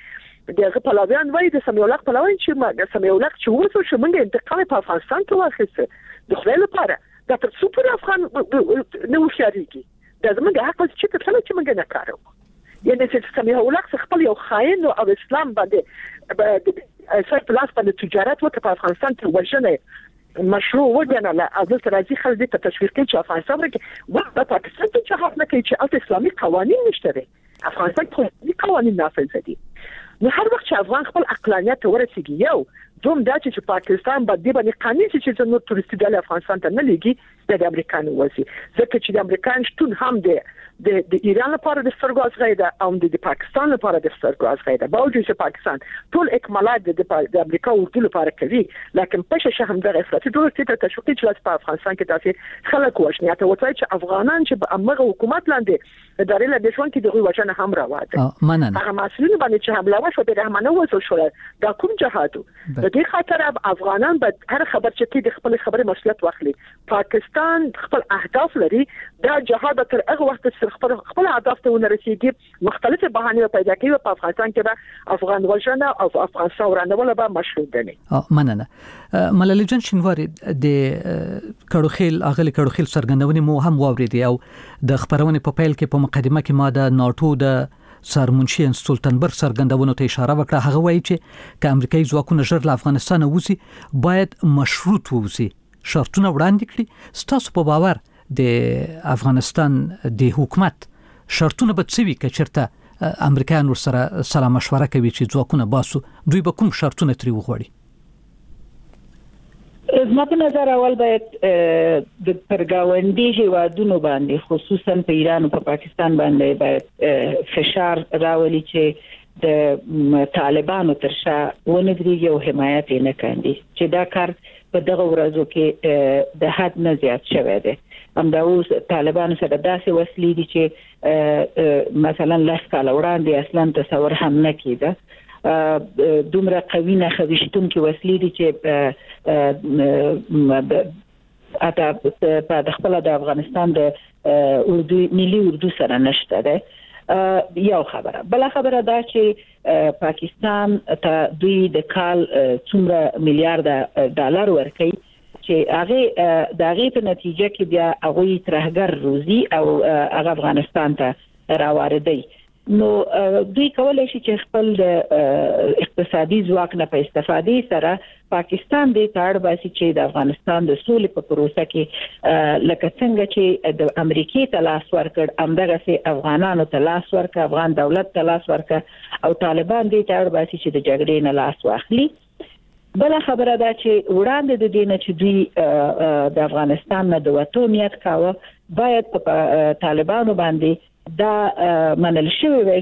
دغه پلاویان وایي د سمیع الله پلاویان چې سمیع الله چې ورسو چې موږ انتقام په افغانستان کې واخیسته د خپل لپاره دا تر څو پر افغان نو شریکي دا زموږ حق چې په څه چې موږ نه کارو یعنی چې سمیع الله خپل یو خاين او اسلام باندې اساس پلاس باندې تجارت وکړي په افغانستان کې وژنه مشروع وګڼل او د راځي خلک ته تشویق کوي چې افغانستان کې وخت په پاکستان کې چې حق نه کوي چې اسلامي قوانين نشته افغانستان کې قوانين نافذ دي نو هر وخت چې افغان خپل عقلانیت ورسیږي یو دوم دا چې پاکستان باندې باندې قانون چې نو تورسټي د افغانستان ته نه لګي د امریکا نو وسی ځکه چې د امریکا شتون هم دی د د ایران لپاره د سترګو ازغیده او د پاکستان لپاره د سترګو ازغیده باوجود چې پاکستان ټول اکمالات د امریکا ورته لپاره کوي لکه په ششه هم د افراطي ډول چې تشویق چې په افغانستان کې تاسو خلک وښنی ته وایي چې افغانان چې په امغه حکومت لاندې د داري له دښمن کې دغه وجنه هم راوړل مننه هغه مسؤلین باندې چې حمله وشو د رحمانه وسو شو دا کوم جهادو د دې خاطر افغانان به هر خبر چې د خپل خبرې مسؤلیت واخلي پاکستان خپل اهداف لري دا جهاد تر هغه وخت چې خپل خپل اهداف ته ورسیږي مختلفه بهانې پیدا کوي په افغانستان کې به افغان وژنه او افغانستان ورانول به مشروع دي مننه ملالي جان شینواری د کړوخیل اغلی کړوخیل سرګندونې مو هم واوریدي او د خبرونه په پیل کې په مقدمه کې ما د ناتو د سرمنشي سلطنبرګ سرګندونو ته اشاره وکړه هغه وایي چې ک امریکایي ځواکونه ژر له افغانستان ووزي باید مشروط ووزي شرطونه وړاندې کړي ستاسو په باور د افغانستان د حکومت شرطونه به څه وي که چېرته امریکایان ورسره سلا مشوره کوي چې ځواکونه باسو دوی به کوم شرطونه ترې وغواړي زما په نظر اول باید د پرګاوندي هیوادونو باندې خصوصا په ایران او په پاکستان باندې باید فشار راولي چې د طالبانو تر شا ونګري او حمایت نه کوي چې دا کار په دغه ورځو کې د حد نه زیات شوی دی همدا اوس طالبانو سره داسې وسلې دي چې مثلا لاس کال وړاندې اصلا تصور هم نه کیده دومره قوي نه خوښتون کې وسلې دي چې اته په خپل د افغانستان د اردو ملي اردو سره نشته ده یو خبره بل خبره دا چې پاکستان ته دوی د کال څومره میلیارډ ډالر ورکړي چې هغه د هغه په نتیجه کې بیا هغه ترهګر روزي او هغه افغانستان ته راوړي نو دوی کولای شي چې خپل د اقتصادي ځواک نه په استفادې سره پاکستان د تاړ باسي چې د افغانستان د سولې په پروسه کې لکه څنګه چې د امریکای ته لاس ورکړ همدغه سي افغانانو ته لاس ورکړ افغان دولت ته لاس ورکړ او طالبان د تاړ باسي چې د جګړې نه لاس واخلي بل خبره دا چې وړاندې د دینه چې دوی د افغانستان نه د وټو نیت کاوه باید په طالبانو باندې دا منل شوی وای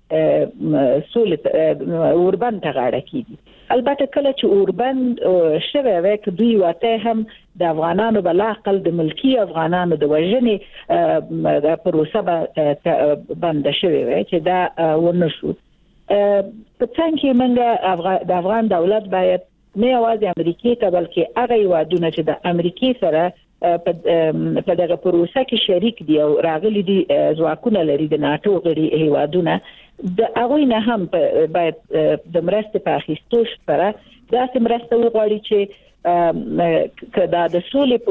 چې سولې اوربند ته غاړه کیږي البته کله چې اوربند شوی وای چې دوی واته هم د افغانانو بل عقل د ملکی افغانانو د وژنې د پروسه بند شوی وای چې دا ونشو په څنګه موږ د افغان دولت باید نه یوازې امریکای ته بلکې هغه یوادونه چې د امریکای سره په دغه پروسه کې شریک دي او راغلي دي ځواکونه لري د ناتو غړي هیوادونه د هغه نه هم باید د مرستې په اخیستو سره دا مرسته وغواړي چې کدا د سولې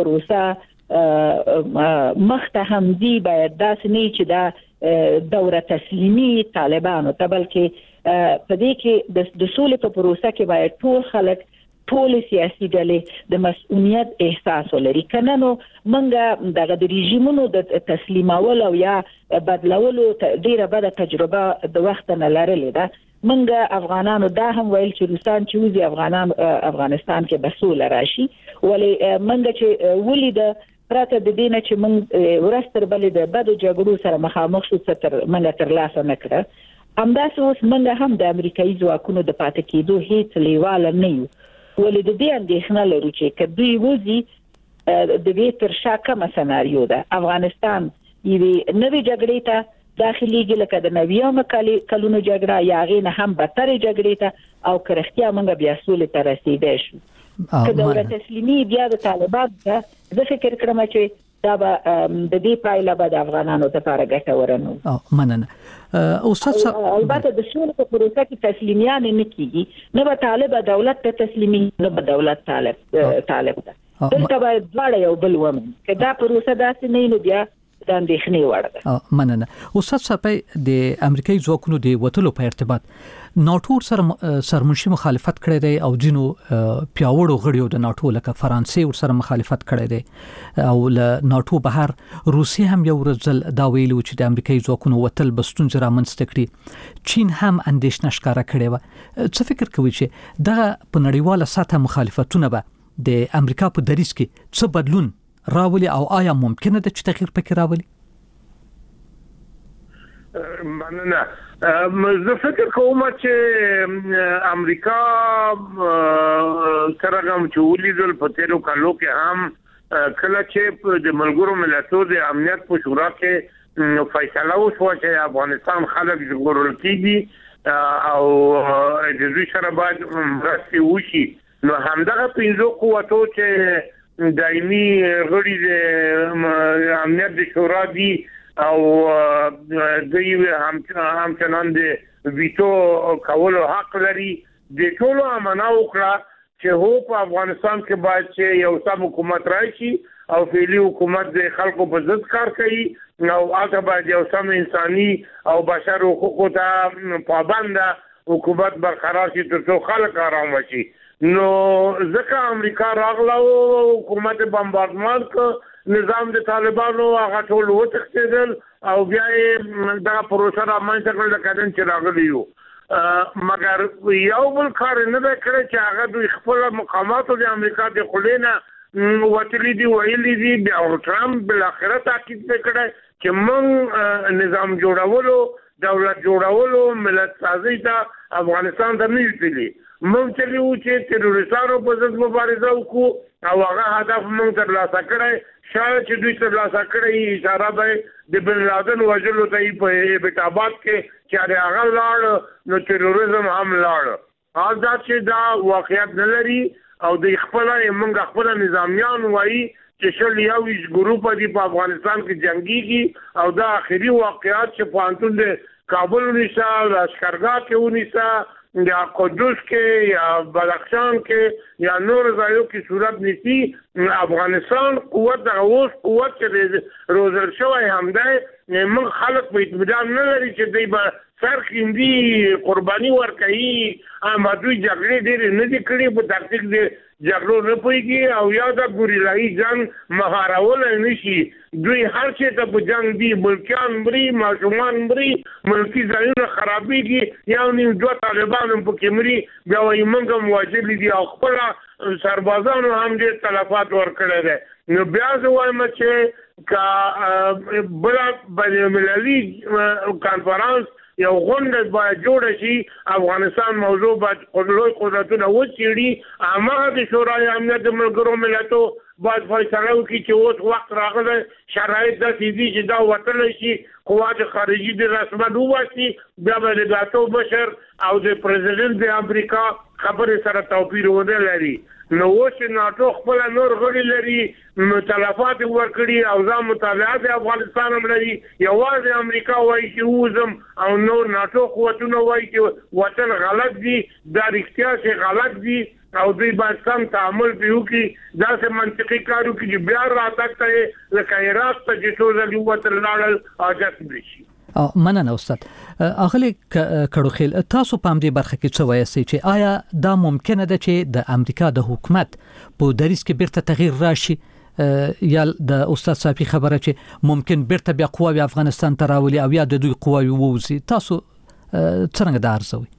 پروسه مخته هم دی باید داسې نه چې دا دوره تسلیمي طالبانو ته بلکې په دې کې د سولې په پروسه کې باید ټول خلک ټول سیاسي ډلې د مسؤلیت احساس ولري کنه نو منګه دغه د رژیمونو د تسلیمولو او یا بدلولو ډیره بده تجربه د وخت نه لرلې ده منګه افغانانو دا هم ویل چې روسان چې وزي افغانان افغانستان کې بسول راشي ولی منګه چې ولید پراته د دینه چې من ورستر بلې د بدو جګړو سره مخامخ شو تر منګه تر لاس نه کړ همداسې اوس منګه هم د امریکایي ځواکونو د پاتې کېدو هیڅ لیواله نه یو ولې د دې اندېښنه لرو چې کدوې وزي د دې تر شا کومه سناریو ده افغانستان یوه نوې جګړې ته داخليږي لکه د نویو کلونو جګړه یا غي نه هم بدتر جګړې ته او کرختیا موږ بیا سولې ته رسیدې شو که دوله تسلیمي بیا د طالبان ته زه فکر کوم چې دا به د دې پایله به د افغانانو لپاره ګټوره نه مننه استاد البته د شورا په پروسه کې تسلیمیان نه کیږي، نه به طالب دولت ته تسلیمي، نه به دولت طالب طالب ته دلته به دواړه یو بل ومن که دا پروسه داسې نه نو بیا د اندېښنې وړ ده. مننه استاد صاحب. د امریکایي ځواکونو د وټلو په ارتباط ناتو سره سرمنشي مخالفت کړی دی او جنو پیاوړو غړیو د ناتو لکه فرانسې ور سره مخالفت کړی دی او له ناتو بهر روسیه هم یو ورځل دا ویلو چې د امریکایي ځواکونو وټل بستون زرا منځته کړي. چین هم اندېښنه ښکارا کړې و. څه فکر کوي چې دا په نړیواله سطح مخالفتونه به د امریکا په دریځ کې څه بدلون راولي او آیا ممکنه ده چې تغییر پکې راولي؟ مننه. زه فکر کوم چې امریکا سره هم چې ولیدل په تیرو کالو کې هم کله چې د ملګرو ملتونو د امنیت په شورا کې فیصله وشوه چې افغانستان خلک ژغورل کیږي او د دوی سره باید مرستې وشي، نو همدغه پنځو قوتو چې دایمي غړي د امنیت د شورا دي او دوی هم همچنان د ویټو کولو حق لري، د ټولو امنا وکړه چې هو په افغانستان کې باید چې یو سم حکومت راشي او فعلی حکومت د خلکو په ضد کار کوي او هغه باید یو سم انساني او بشر حقوقو ته پابند حکومت برقرار شي ترڅو خلک آرام وشي. نو ځکه امریکا راغله او حکومت بمباردمان ک نظام د طالبانو هغه ټول وتښتېدل او بیا یې دا پروسه رامنځته کړل د کډن چې راغلی یو، مګر یو بل کار نه دی کړی چې هغه دوی خپل مقاماتو د امریکا د خلینا وتلی دی ویلي دي. بیا ټرمپ بل اخرت تاکید وکړي چې موږ نظام جوړولو، دولت جوړولو، ملت سازي ته افغانستان ته نه یوتلی، موږ چې یو چې تروریستانو په ضد مبارزه وکړو او هغه هدف موږ ترلاسه کړی. شاید چې دوی ترلاسه کړی اشاره به د بن لادن وژلو ته په ابتابات کې چې هغه لاړ نو تروریزم هم لاړ. دا چې دا واقعیت نه لري او د خپل موږ خپل نظامیان وایي چې شل یو ویش ګروپ دی په افغانستان کې جنگيږي او دا اخري واقعیت چې په انتون د کابل ونیسا، لشکرګاه کې ونیسا، یا قدس کې یا بدخشان کې یا نور ځایو کې صورت نیسی، افغانستان قوت د اوس قوت چې روزل شوی هم دی. موږ خلک په اطمینان نه لري چې دوی به سر خندي قرباني ورکوي، اما دوی جګړې ډېرې نه دي کړې، په تاکتیک د جګړو نه پوهېږي او یا د ګوریلایي جنګ مهارولی نه شي. دوی هر شي ته په جنګ دي، ملکیان مري، ماشومان مري، ملکي ځایونه خرابېږي، یو نیم دوه طالبان هم پکې مري، بیا وایي موږ هم وژلي دي او خپله سربازانو هم ډېر تلفات ورکړی دی. نو بیا زه وایم چې که بله بین المللي کانفرانس یو غونډه باید جوړه شي، افغانستان موضوع باید لوی قدرتونه وڅېړي، هماغه د شورای امنیت د ملګرو ملتو باید فیصله وکړي چې اوس وخت راغلی، شرایط داسې دي چې دا وتلی شي، قوات خارجي د رسمت وباسي، بیا به د ګاتو بشر او د پرزیدنت د امریکا خبرې سره توپیر ونه لري. نو اوس ناټو خپل نور غړي لري، تلفات ورکړي او ځا مطالعات افغانستان هم لري، یوازې امریکا وایي چې وزم او نور ناټو قوتونه وایي چې وطن غلط دي، دا رښتیا چې غلط دي او دوی باید سم تعامل پې وکړي، داسې منطقي کار وکړي چې بیا راتګ ته لکه عراق ته چې څو ځلې ووتل لاړل عاجز شي. مننه استاد. اغلی کړوخیل، تاسو په همدې برخه کې څه وایئ چې آیا دا ممکنه ده چې د امریکا د حکومت په دریځ کې بیرته تغییر راشي یا د استاد صاحب خبره چې ممکن بیرته بیا قواوی افغانستان ته راولي او یا د دوی قواوی ووځي، تاسو څنګه دا ارزوئ؟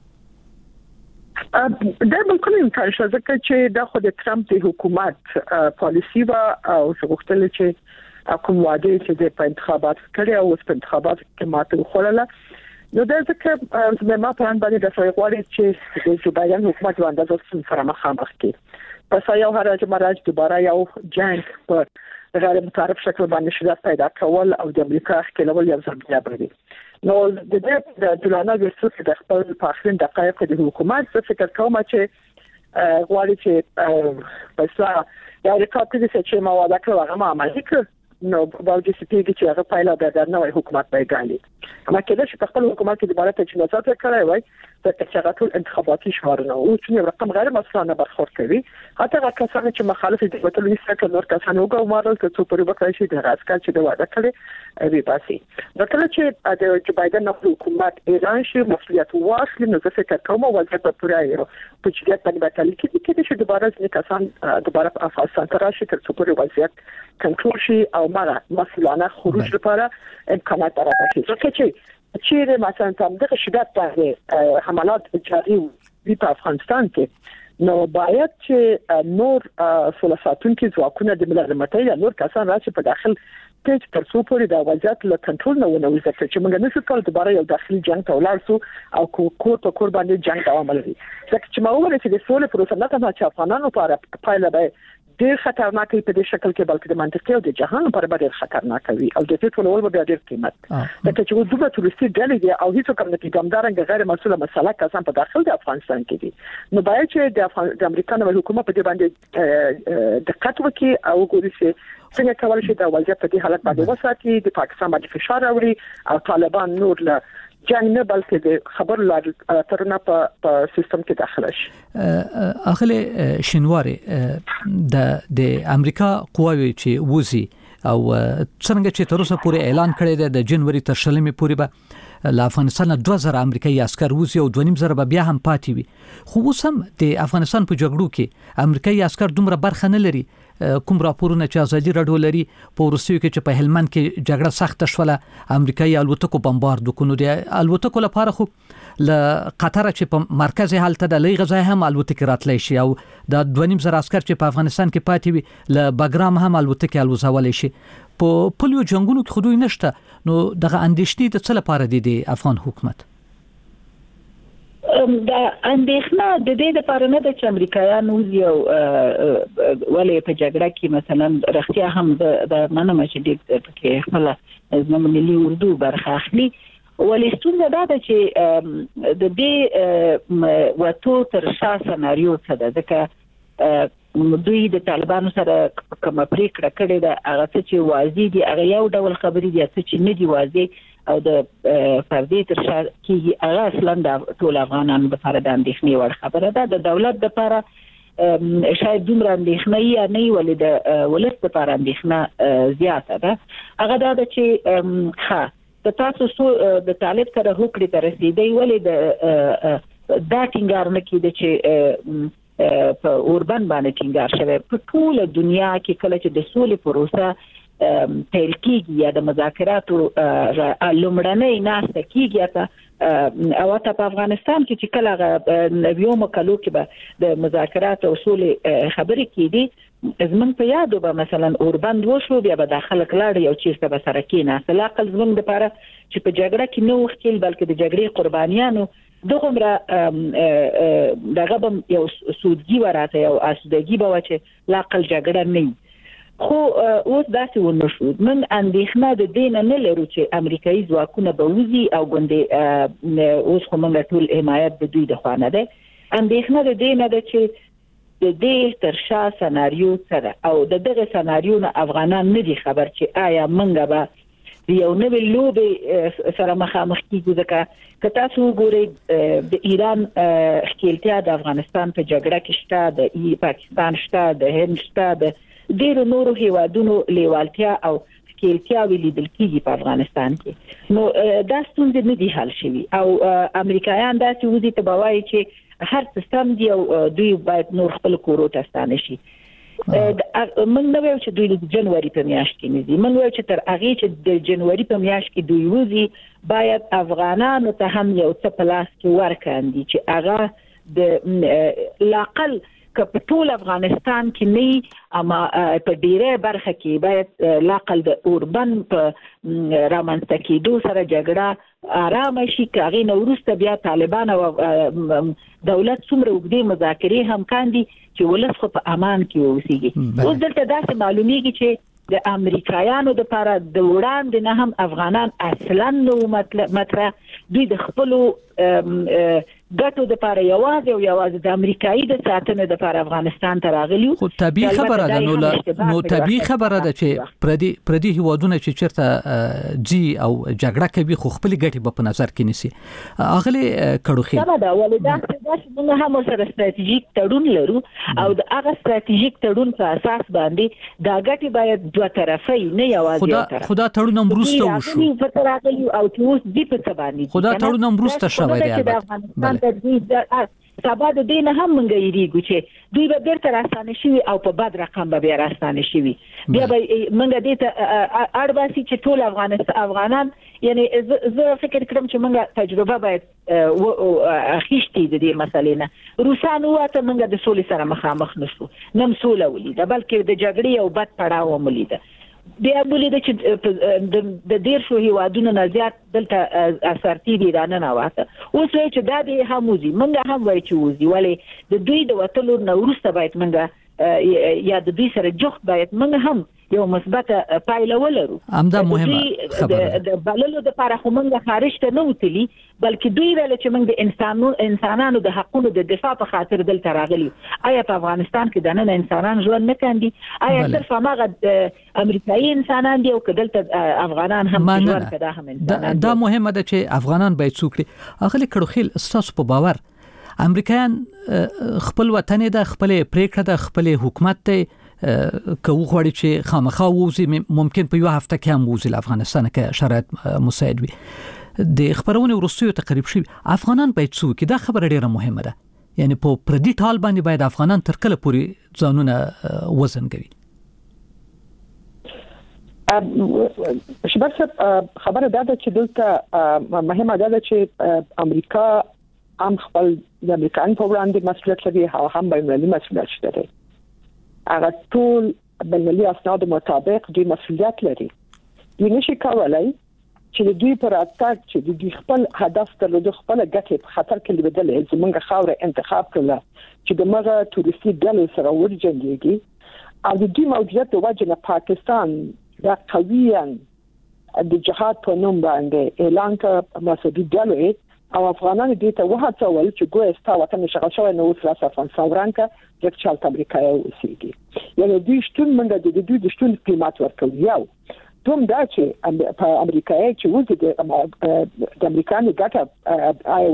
دا ممکن امکان شته ځکه چې دا خو د ټرمپ د حکومت پالیسی و او غوښتل چې کوم وعده چې د انتخابات کړي او اوس په انتخابات کې ماته وخوړله، نو دا ځکه زموږ په اړه باندې د فایغوالي چې د جو بایدن حکومت باندې د څه سره مخامخ کې پس یو هرج مراج دوباره یو جنگ په غیر متعارف شکل باندې شدت پیدا کول او د امریکا ښکېلول یو ځل بیا بردي. نو د دې د جوړانا د څه د خپل پاخلین دقایق د حکومت څخه فکر کوم چې غواړي چې پس یا د کاپیټل چې ما وعده کړو هغه عملي کړ نو باوجود سپیږي چې هغه پایله د نوې حکومت پیګالي اما کله چې په خپل حکومت کې د بارات تجهیزات کړای وای د تشغیلات انتخاباتي شمارنه او چې رقم غیر مسلانه برخورد کوي حتی هغه کسان چې مخالف دي په ټولنیز سکتور نور کسان وګورل چې څو پرې وکړي چې د غاسکل چې د واده کړي وی پاسي نو کله چې د جو بایدن نو حکومت ایران شي مسؤلیت واخلي نو زه فکر کوم وضعیت په پوره یو په چې په باندې کې کې چې دوباره ځنې کسان دوباره په افغانستان ته راشي تر څو پرې وضعیت کنټرول شي او مګر مسؤلانه خروج لپاره امکانات برابر شي ځکه چې چیرې مثلا تم دغه شدت باندې حملات جاری وي په افغانستان کې نو باید چې نور سلساتون کې ځواکونه د ملل متحد نور کسان راشي په داخل کې تر څو پورې د وضعیت له کنټرول نه ونه وځي چې موږ نه څه کول دوباره یو داخلي جنگ ته ولاړ شو او کور په کور باندې جنگ دوام لري ځکه چې ما وویل چې د سولې پروسه نه ته چې افغانانو لپاره پایله به ډیر خطرناک په دې شکل کې بلکې د منطقي او د جهان لپاره ډیر خطرناک وي او د دې ټول ول به ډیر قیمت دا چې دوه تورستي ډلې دي او هیڅ کوم نه کېدامدارنګ غیر مسؤله مسله کسان په داخل د افغانستان کې دي نو باید چې د افغان د امریکا نو حکومت په دې باندې دقت وکړي او وګوري چې څنګه کولای شي د وضعیت په دې حالت باندې وساتي د پاکستان باندې فشار راوړي او طالبان نور له جنگ نه بلکې د خبر لار ترنه په سیستم کې داخله شي اخله شینواری د د امریکا قواوی چې وزي او څنګه چې تر اوسه پورې اعلان کړی دی د جنوري تر شلمې پورې به له افغانستان دوه زره امریکایي عسكر وزي او دوه نیم زره بیا هم پاتې وي خو اوس هم د افغانستان په جګړو کې امریکایي عسكر دومره برخه نه لري کوم راپورونه چې ازادي راډیو لري په ورسېو کې چې په هلمند کې جګړه سخت شوله امریکایي الوتکو بمبارد وکړو د الوتکو لپاره خو ل قطر چې په مرکزي حالت د لې غزا هم الوتکې راتلی شي او د دوه نیم زره عسكر چې په افغانستان کې پاتې وي ل بګرام هم الوتکې الوزولې شي په پولیو جنگونو کې خودوی نشته نو دغه اندېشنې د څه لپاره دي د افغان حکومت دا اندېښنه د دې لپاره نه ده چې امریکایان یو ولې په جګړه کې مثلا رښتیا هم د مننه چې د کې خپل زموږ ملي اردو برخه اخلي ولې ستونزه دا ده چې د دې وټو تر شا سناریو څه ده ځکه دوی د طالبانو سره کوم پریکړه کړې ده هغه چې واضح دي هغه یو ډول خبرې دي چې نه دي واضح او د فردي تر شا کې هغه اصلا د ټول افغانانو لپاره د اندېښنې وړ خبره ده د دولت لپاره شاید دومره اندېښنه یا نه ولې د ولست لپاره اندېښنه زیاته ده هغه دا ده چې ښه د تاسو سو د طالب سره هوکړې ته رسیدي ولې د دا ټینګار نه کېده چې په اوربن باندې ټینګار شوی په ټول دنیا کې کله چې د سولې پروسه پیل کیږي یا د مذاکراتو لومړنۍ ناسته کیږي تا او تا په افغانستان کې چې کله نویو مکلو کې به د مذاکراتو اصول خبرې کیدي زمون په یادو به مثلا اوربند وشو بیا به داخله کلاړ یو چیرته به سره کېنه سلاقل زمون لپاره چې په جګړه کې نو وختیل بلکې د جګړې قربانیانو دغه دغه یو سودګي ورته یو اسودګي به چې لاقل جګړه نه خو اوس داسې ونه شو من اندېښنه د دې نه نه لرو چې امریکایي ځواکونه به وځي او ګوندې اوس خو موږ ټول حمایت د دوی د خوا نه دی اندېښنه د دې نه ده چې د دې تر شا سناریو څه ده او د دغه سناریو نه افغانان نه دي خبر چې آیا موږ به د یو نوې لوبې سره مخامخ کیږو ځکه که تاسو وګورئ د ایران ښکیلتیا د افغانستان په جګړه کې شته د پاکستان شته د هند شته د ډېرو نورو هیوادونو لیوالتیا او ښکیلتیا ولیدل کیږي په افغانستان کې نو دا ستونزې نه دي حل شوي او امریکایان داسې وځي ته به وایي چې هر څه سم دي او دوی باید نور خپل کورو ته ستانه شي من نه وایو چې دوی د جنوري په میاشت کې نه دي من وایو چې تر هغه چې د جنوري په میاشت کې دوی وځي باید افغانانو ته هم یو څه په لاس کې ورکاندي چې هغه د لاقل که په ټول افغانستان کې نه اما په ډیره برخه کې باید لاقل د اوربن په رامنځته کېدو سره جګړه آرام شي که هغې نه وروسته بیا طالبان او دولت څومره اوږدې مذاکرې هم کاندي چې ولس خو په امان کې واوسېږي اوس دلته داسې معلومیږي چې د امریکایانو لپاره د وړاندې نه هم افغانان اصلا نو مطرح دوی د خپلو ګټو د لپاره یوازې او یوازې د امریکایي د ساتنې د لپاره افغانستان ته راغلي. خو طبيعي خبره ده نو نو طبيعي خبره ده چې پردي پردي هیوادونه چې چیرته جی او جګړه کوي خو خپل ګټي په نظر کې نیسي. اغلی کړوخي دا دا ولدا چې موږ هم سره ستراتیژیک تړون لرو او د هغه ستراتیژیک تړون په اساس باندې دا ګټي باید دوه طرفي نه یوازې یو طرف. خدا تړون امروسته وشو او چې اوس دی په څه باندې خدا تړون امروسته شوی دی افغانستان ته سبا د دین هم موږ یریږو چې دوی به بیرته راستانه شي او په بد رقم به بیا راستانه شي بیا به موږ دې ته اړباسي چې ټول افغانستان افغانان یعنی زه فکر کوم چې موږ تجربه باید اخیشتي د دې مسلې نه. روسان واته موږ د سولې سره مخامخ نشو نم سوله ولیده بلکې د جګړې او بد پړاو ولیده. بیا بولیده چې د ډیر شو هیوادونو نه زیات دلته اثرتي دي رانه واته. اوس وایي چې دا به هم وزي موږ هم وایي چې وزي ولې د دوی د وټلو نو ورسته باید موږ یا د دوی سره جوخت باید موږ هم یو مثبت پایله ولرو. همدا مهمه خبره د بللو د لپاره خو موږ خارج ته نه وتلی بلکې دوی ویل چې موږ د انسانانو انسانانو د حقوقو د دفاع په خاطر دلته راغلي. آیا په افغانستان کې د نن انسانان ژوند نه کاندي؟ آیا صرف هغه امریکایي انسانان دی او کدلته افغانان هم ژوند کدا هم انسانان؟ دا مهمه ده چې افغانان باید څوکړي. اغلی کړوخیل استاسو په باور امریکایان خپل وطن د خپل پریکړه د خپل حکومت ته که وغواړي چې خامخا ووزي ممکن په یو هفته کې هم ووزي افغانستان کې شرایط مساعد وي. د خبرونه ورسوي تقریبا شي افغانان باید څوک دا خبره ډیره مهمه ده. یعنی په پردي ټال باندې باید افغانان تر کله پوري ځانونه وزن کوي. شباب خبره دا ده چې دلته مهمه ده چې امریکا هم خپل د امریکایانو په وړاندې مسؤلیت لري او هم بین‌المللي مسؤلیت لري. هغه ټول بین‌المللي اسناد مطابق دوی مسؤلیت لري. دوی نشي کولای چې دوی پر اتاک چې دوی خپل هدف ته خپل ګټه په خطر کې لیدل زمونږ خاوره انتخاب کړل چې د مغه تورستي ډلې سره ورجنګيږي او د دوی موجودیت د وجه نه پاکستان دا قویاً د جهاد په نوم باندې اعلان کړ مسعودي ډلې او افغانان دې ته وهڅول چې ګویا ستا وطن شغل شوی نو اوس راځه افغانستان ورانکه د چالت امریکا یو اوسېږي. یعنی دوی شتون منګه د دوی د شتون قیمت ورکوي. یو دوم دا چې په امریکا چې وځي د امریکایانو ګټه آی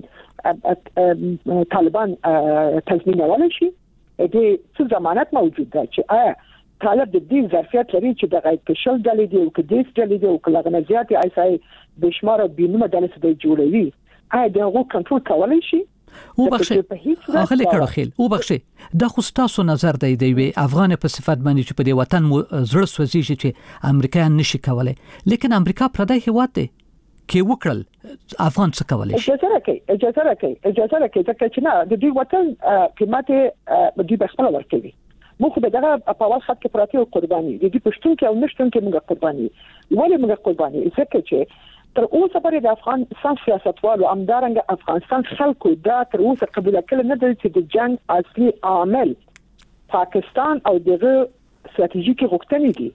واقعا طالبان تضمینول شي دې څه ضمانت موجود ده چې آیا طالب د دې ظرفیت لري چې د غیر کشل ډلې دی او کديس ډلې دی او کله غنځياتي ایسای بشمار بینومه ډلې څخه جوړوي آیا دغه کنټرول کولای شي؟ او بخښه اغلی کړوخیل او بخښه د خو تاسو نظر دی دی افغان په صفت باندې چې په دې وطن زړه سوځي چې امریکایان نشي کولای لیکن امریکا پردای هیواد دی کې وکړل افغان څه کولای شي؟ اجازه راکړئ اجازه راکړئ اجازه راکړئ چې نه د دې وطن قیمت د دې خپل ورکوي. مخ به دغه په اول خط کې پراته او قرباني دي پښتون کې او نشټون کې موږ قرباني ولې موږ قرباني ځکه چې تر اوسه پورې د افغانستان سیاستوالو امدارنګ افغانستان خلکو دا تر اوسه قبول کړل نه دي چې د جنگ اصلي عامل پاکستان او دغه ستراتیژیکي غوښتنې دي.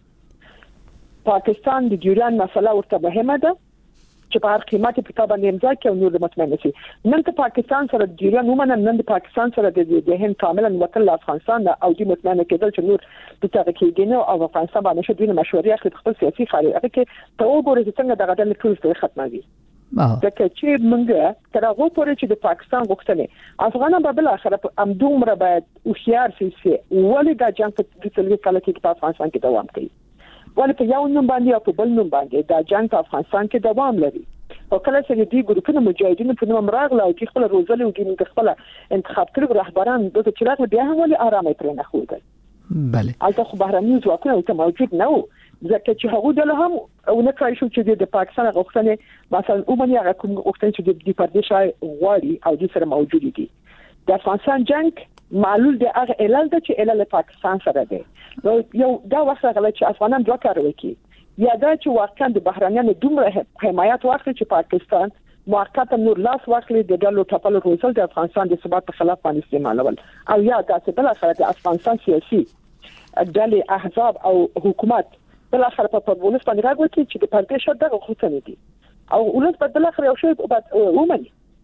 پاکستان د جوړان مسله ورته مهمه ده چې په هر قیمت په تابع نیمځای کې او نور مطمئن شي. نن ته پاکستان سره د جوړان ومنه نن د پاکستان سره د هند کاملا وکړل افغانستان او د مطمئن کېدل چې نور د تاریخ کې نه او افغانستان باندې شو د مشورې اخلي خپل سیاسي خاري هغه کې ته وګورئ چې څنګه دغه ډول ټول ختموي. ځکه چې موږ تر هغه پورې چې د پاکستان غوښتنې افغانان په بل اخر ام دومره باید هوښیار شي چې ولې دا جنگ په دې څلور کال کې په افغانستان کې دوام کوي ولې په یو نوم باندې او په بل نوم باندې دا جنگ په افغانستان کې دوام لري. او کله چې دې ګروپونو مجاهدینو په نوم راغله او چې خپل روزل او د خپل انتخاب کړو رهبران د چراغ بیا هم ولې آرامه پرې نه خوده. بله البته خو بهرني ځواکونه ته موجود نه وو ځکه چې هغه د له هم او نه کای شو چې د پاکستان غوښتنې مثلا اومني هغه کوم غوښتنې چې د پردیشای غواړي او د سره موجود دي. د افغانستان جنگ معلول د هغه علل د چې علل پاکستان سره دی. یو دا وخت غل چې افغانان دوه کار وکړي یا دا چې واقعا د بهرنیانو دومره حمایت واخلي چې پاکستان موقتا نور لاس واخلي د ډلو ټاپلو روزل د افغانستان د ثبات په خلاف باندې استعمالول او یا دا چې بل اخر د افغانستان سیاسي ډلې احزاب او حکومت بل اخر په پرولس باندې راغوي چې د پردیشت دغه غوښتنې دي او ولس په بل اخر یو شی ومني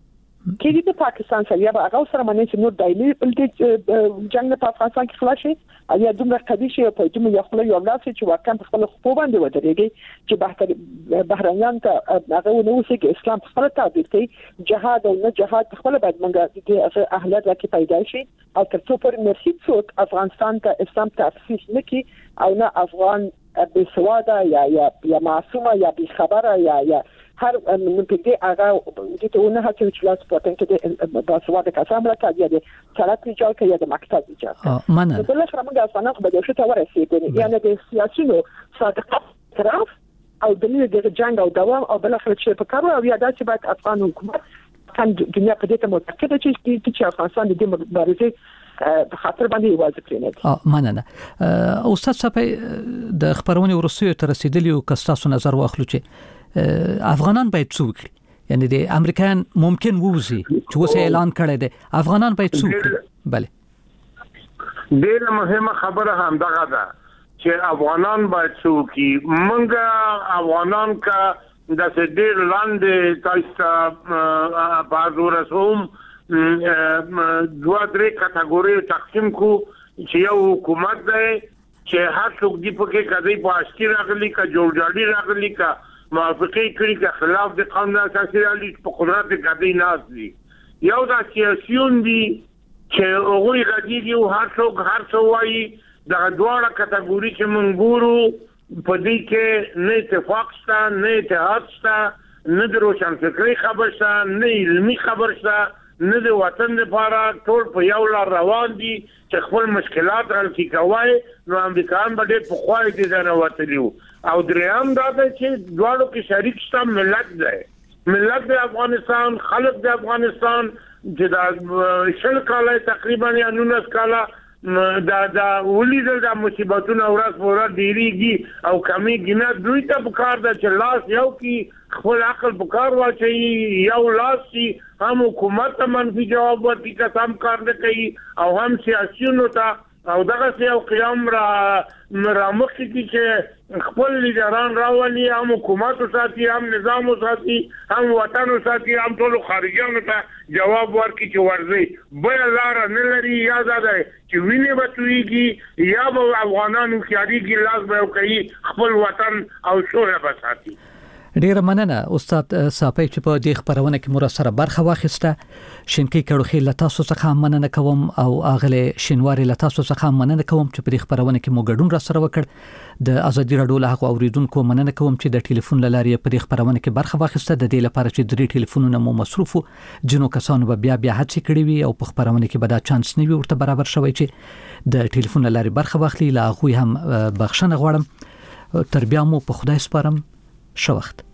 کې د پاکستان سره یا هغه سره باندې چې نور دایمي بل جنگ په افغانستان کې خلاص شي یا دومره قوي شي په دومره یو خپل یو لاس چې واقعا په خپل خپل باندې ودرېږي چې بهتر بهرنیان ته هغه نو چې اسلام خپل تعبیر کوي جهاد او نه جهاد خپل باید موږ د اهلیت راکې پیدا شي او تر څو پر مرشد څوک افغانستان ته اسلام تفسیر نکي او نه افغان به سواده یا یا یا معصومه یا به خبره یا یا هر من په هغه د ته نه هڅه چې لاس پاتې کې د سواده کسان راکړي د سړک ایجاد کوي د مکتب ایجاد کوي مننه د بل سره موږ افغانان خو به د شته ورسېږو یعنی د سیاسيونو صادقات طرف او د دې جنگ او دوام او بل خپل چې په کار او یا داسې باید افغان حکومت څنګه دنیا په دې ته متأکد چې چې افغانستان د دې مبارزې په خاطر باندې واځي کړی مننه استاد صاحب د خبرونه ورسوي تر رسیدلی او کستاسو نظر واخلو چې افغانان باید څه وکړي یعنی د امریکایان ممکن ووزي چې وسه اعلان کړی دی افغانان باید څه وکړي بله ډېر مهمه خبره هم دغه ده چې افغانان باید څه وکړي موږ افغانان کا د ډېر لاندې تاسو په ورسوم دوه درې کټګوري تقسیم کو چې یو حکومت دی چې هر څوک دی په کې کدی په اشتي راغلي کا جوړجاړي راغلي کا موافقه کړی کا خلاف د قانون اساسي علی په قدرت کدی ناز دي یو د سیاسيون دي چې هغه غږیږي او هر څوک هر څو وایي د دوه کټګوري چې موږ ګورو په دې کې نه اتفاق شته نه اتحاد شته نه د روشن فکری خبر شته نه علمي خبر شته نه د وطن لپاره ټول په یو لار روان دي چې خپل مشکلات حل کوي نو امریکایان به ډېر په خوای دي نه وتلیو او دریم دا چې دواړو کې شریک شته ملت دی ملت د افغانستان خلک د افغانستان چې دا شل کاله تقریبا یا نولس کاله دا دا ولیدل د مصیبتونو ورځ په ورځ ډیریږي او کمیږي نه دوی ته پکار ده چې لاس یو کې خپل عقل پکار واچي یو لاس چې هم حکومت ته منفي جواب ورکړي که سم کار نه کوي او هم سیاسيونو ته او دغه یو قیام را مرامخ کی چې خپل لیدران راولي هم حکومت ساتي هم نظام ساتي هم وطن ساتي هم ټول خارجيانو ته جواب ورکړي چې ورځي بل لار نه لري یاد ده چې ویني بتويږي یا به افغانانو خياريږي لاس به کوي خپل وطن او شوره به ساتي ډیر مننه استاد صاحب چې په دې خبرونه کې مور سره برخه واخیسته شینکی کړوخي لتاسو څخه مننه کوم او اغله شینواري لتاسو څخه مننه کوم چې په دې خبرونه کې مو ګډون را سره وکړ د ازادي رادیو له حق اوریدونکو مننه کوم چې د ټلیفون لارې په دې خبرونه کې برخه واخیسته د دې لپاره چې درې ټلیفونونه مو مصروفو جنو کسانو به بیا بیا هڅه کړې وي او په خبرونه کې به دا چانس نه وي ورته برابر شوی چې د ټلیفون لارې برخه واخلي لا خو هم بخښنه غواړم تر بیا مو په خدای سپارم شو وخت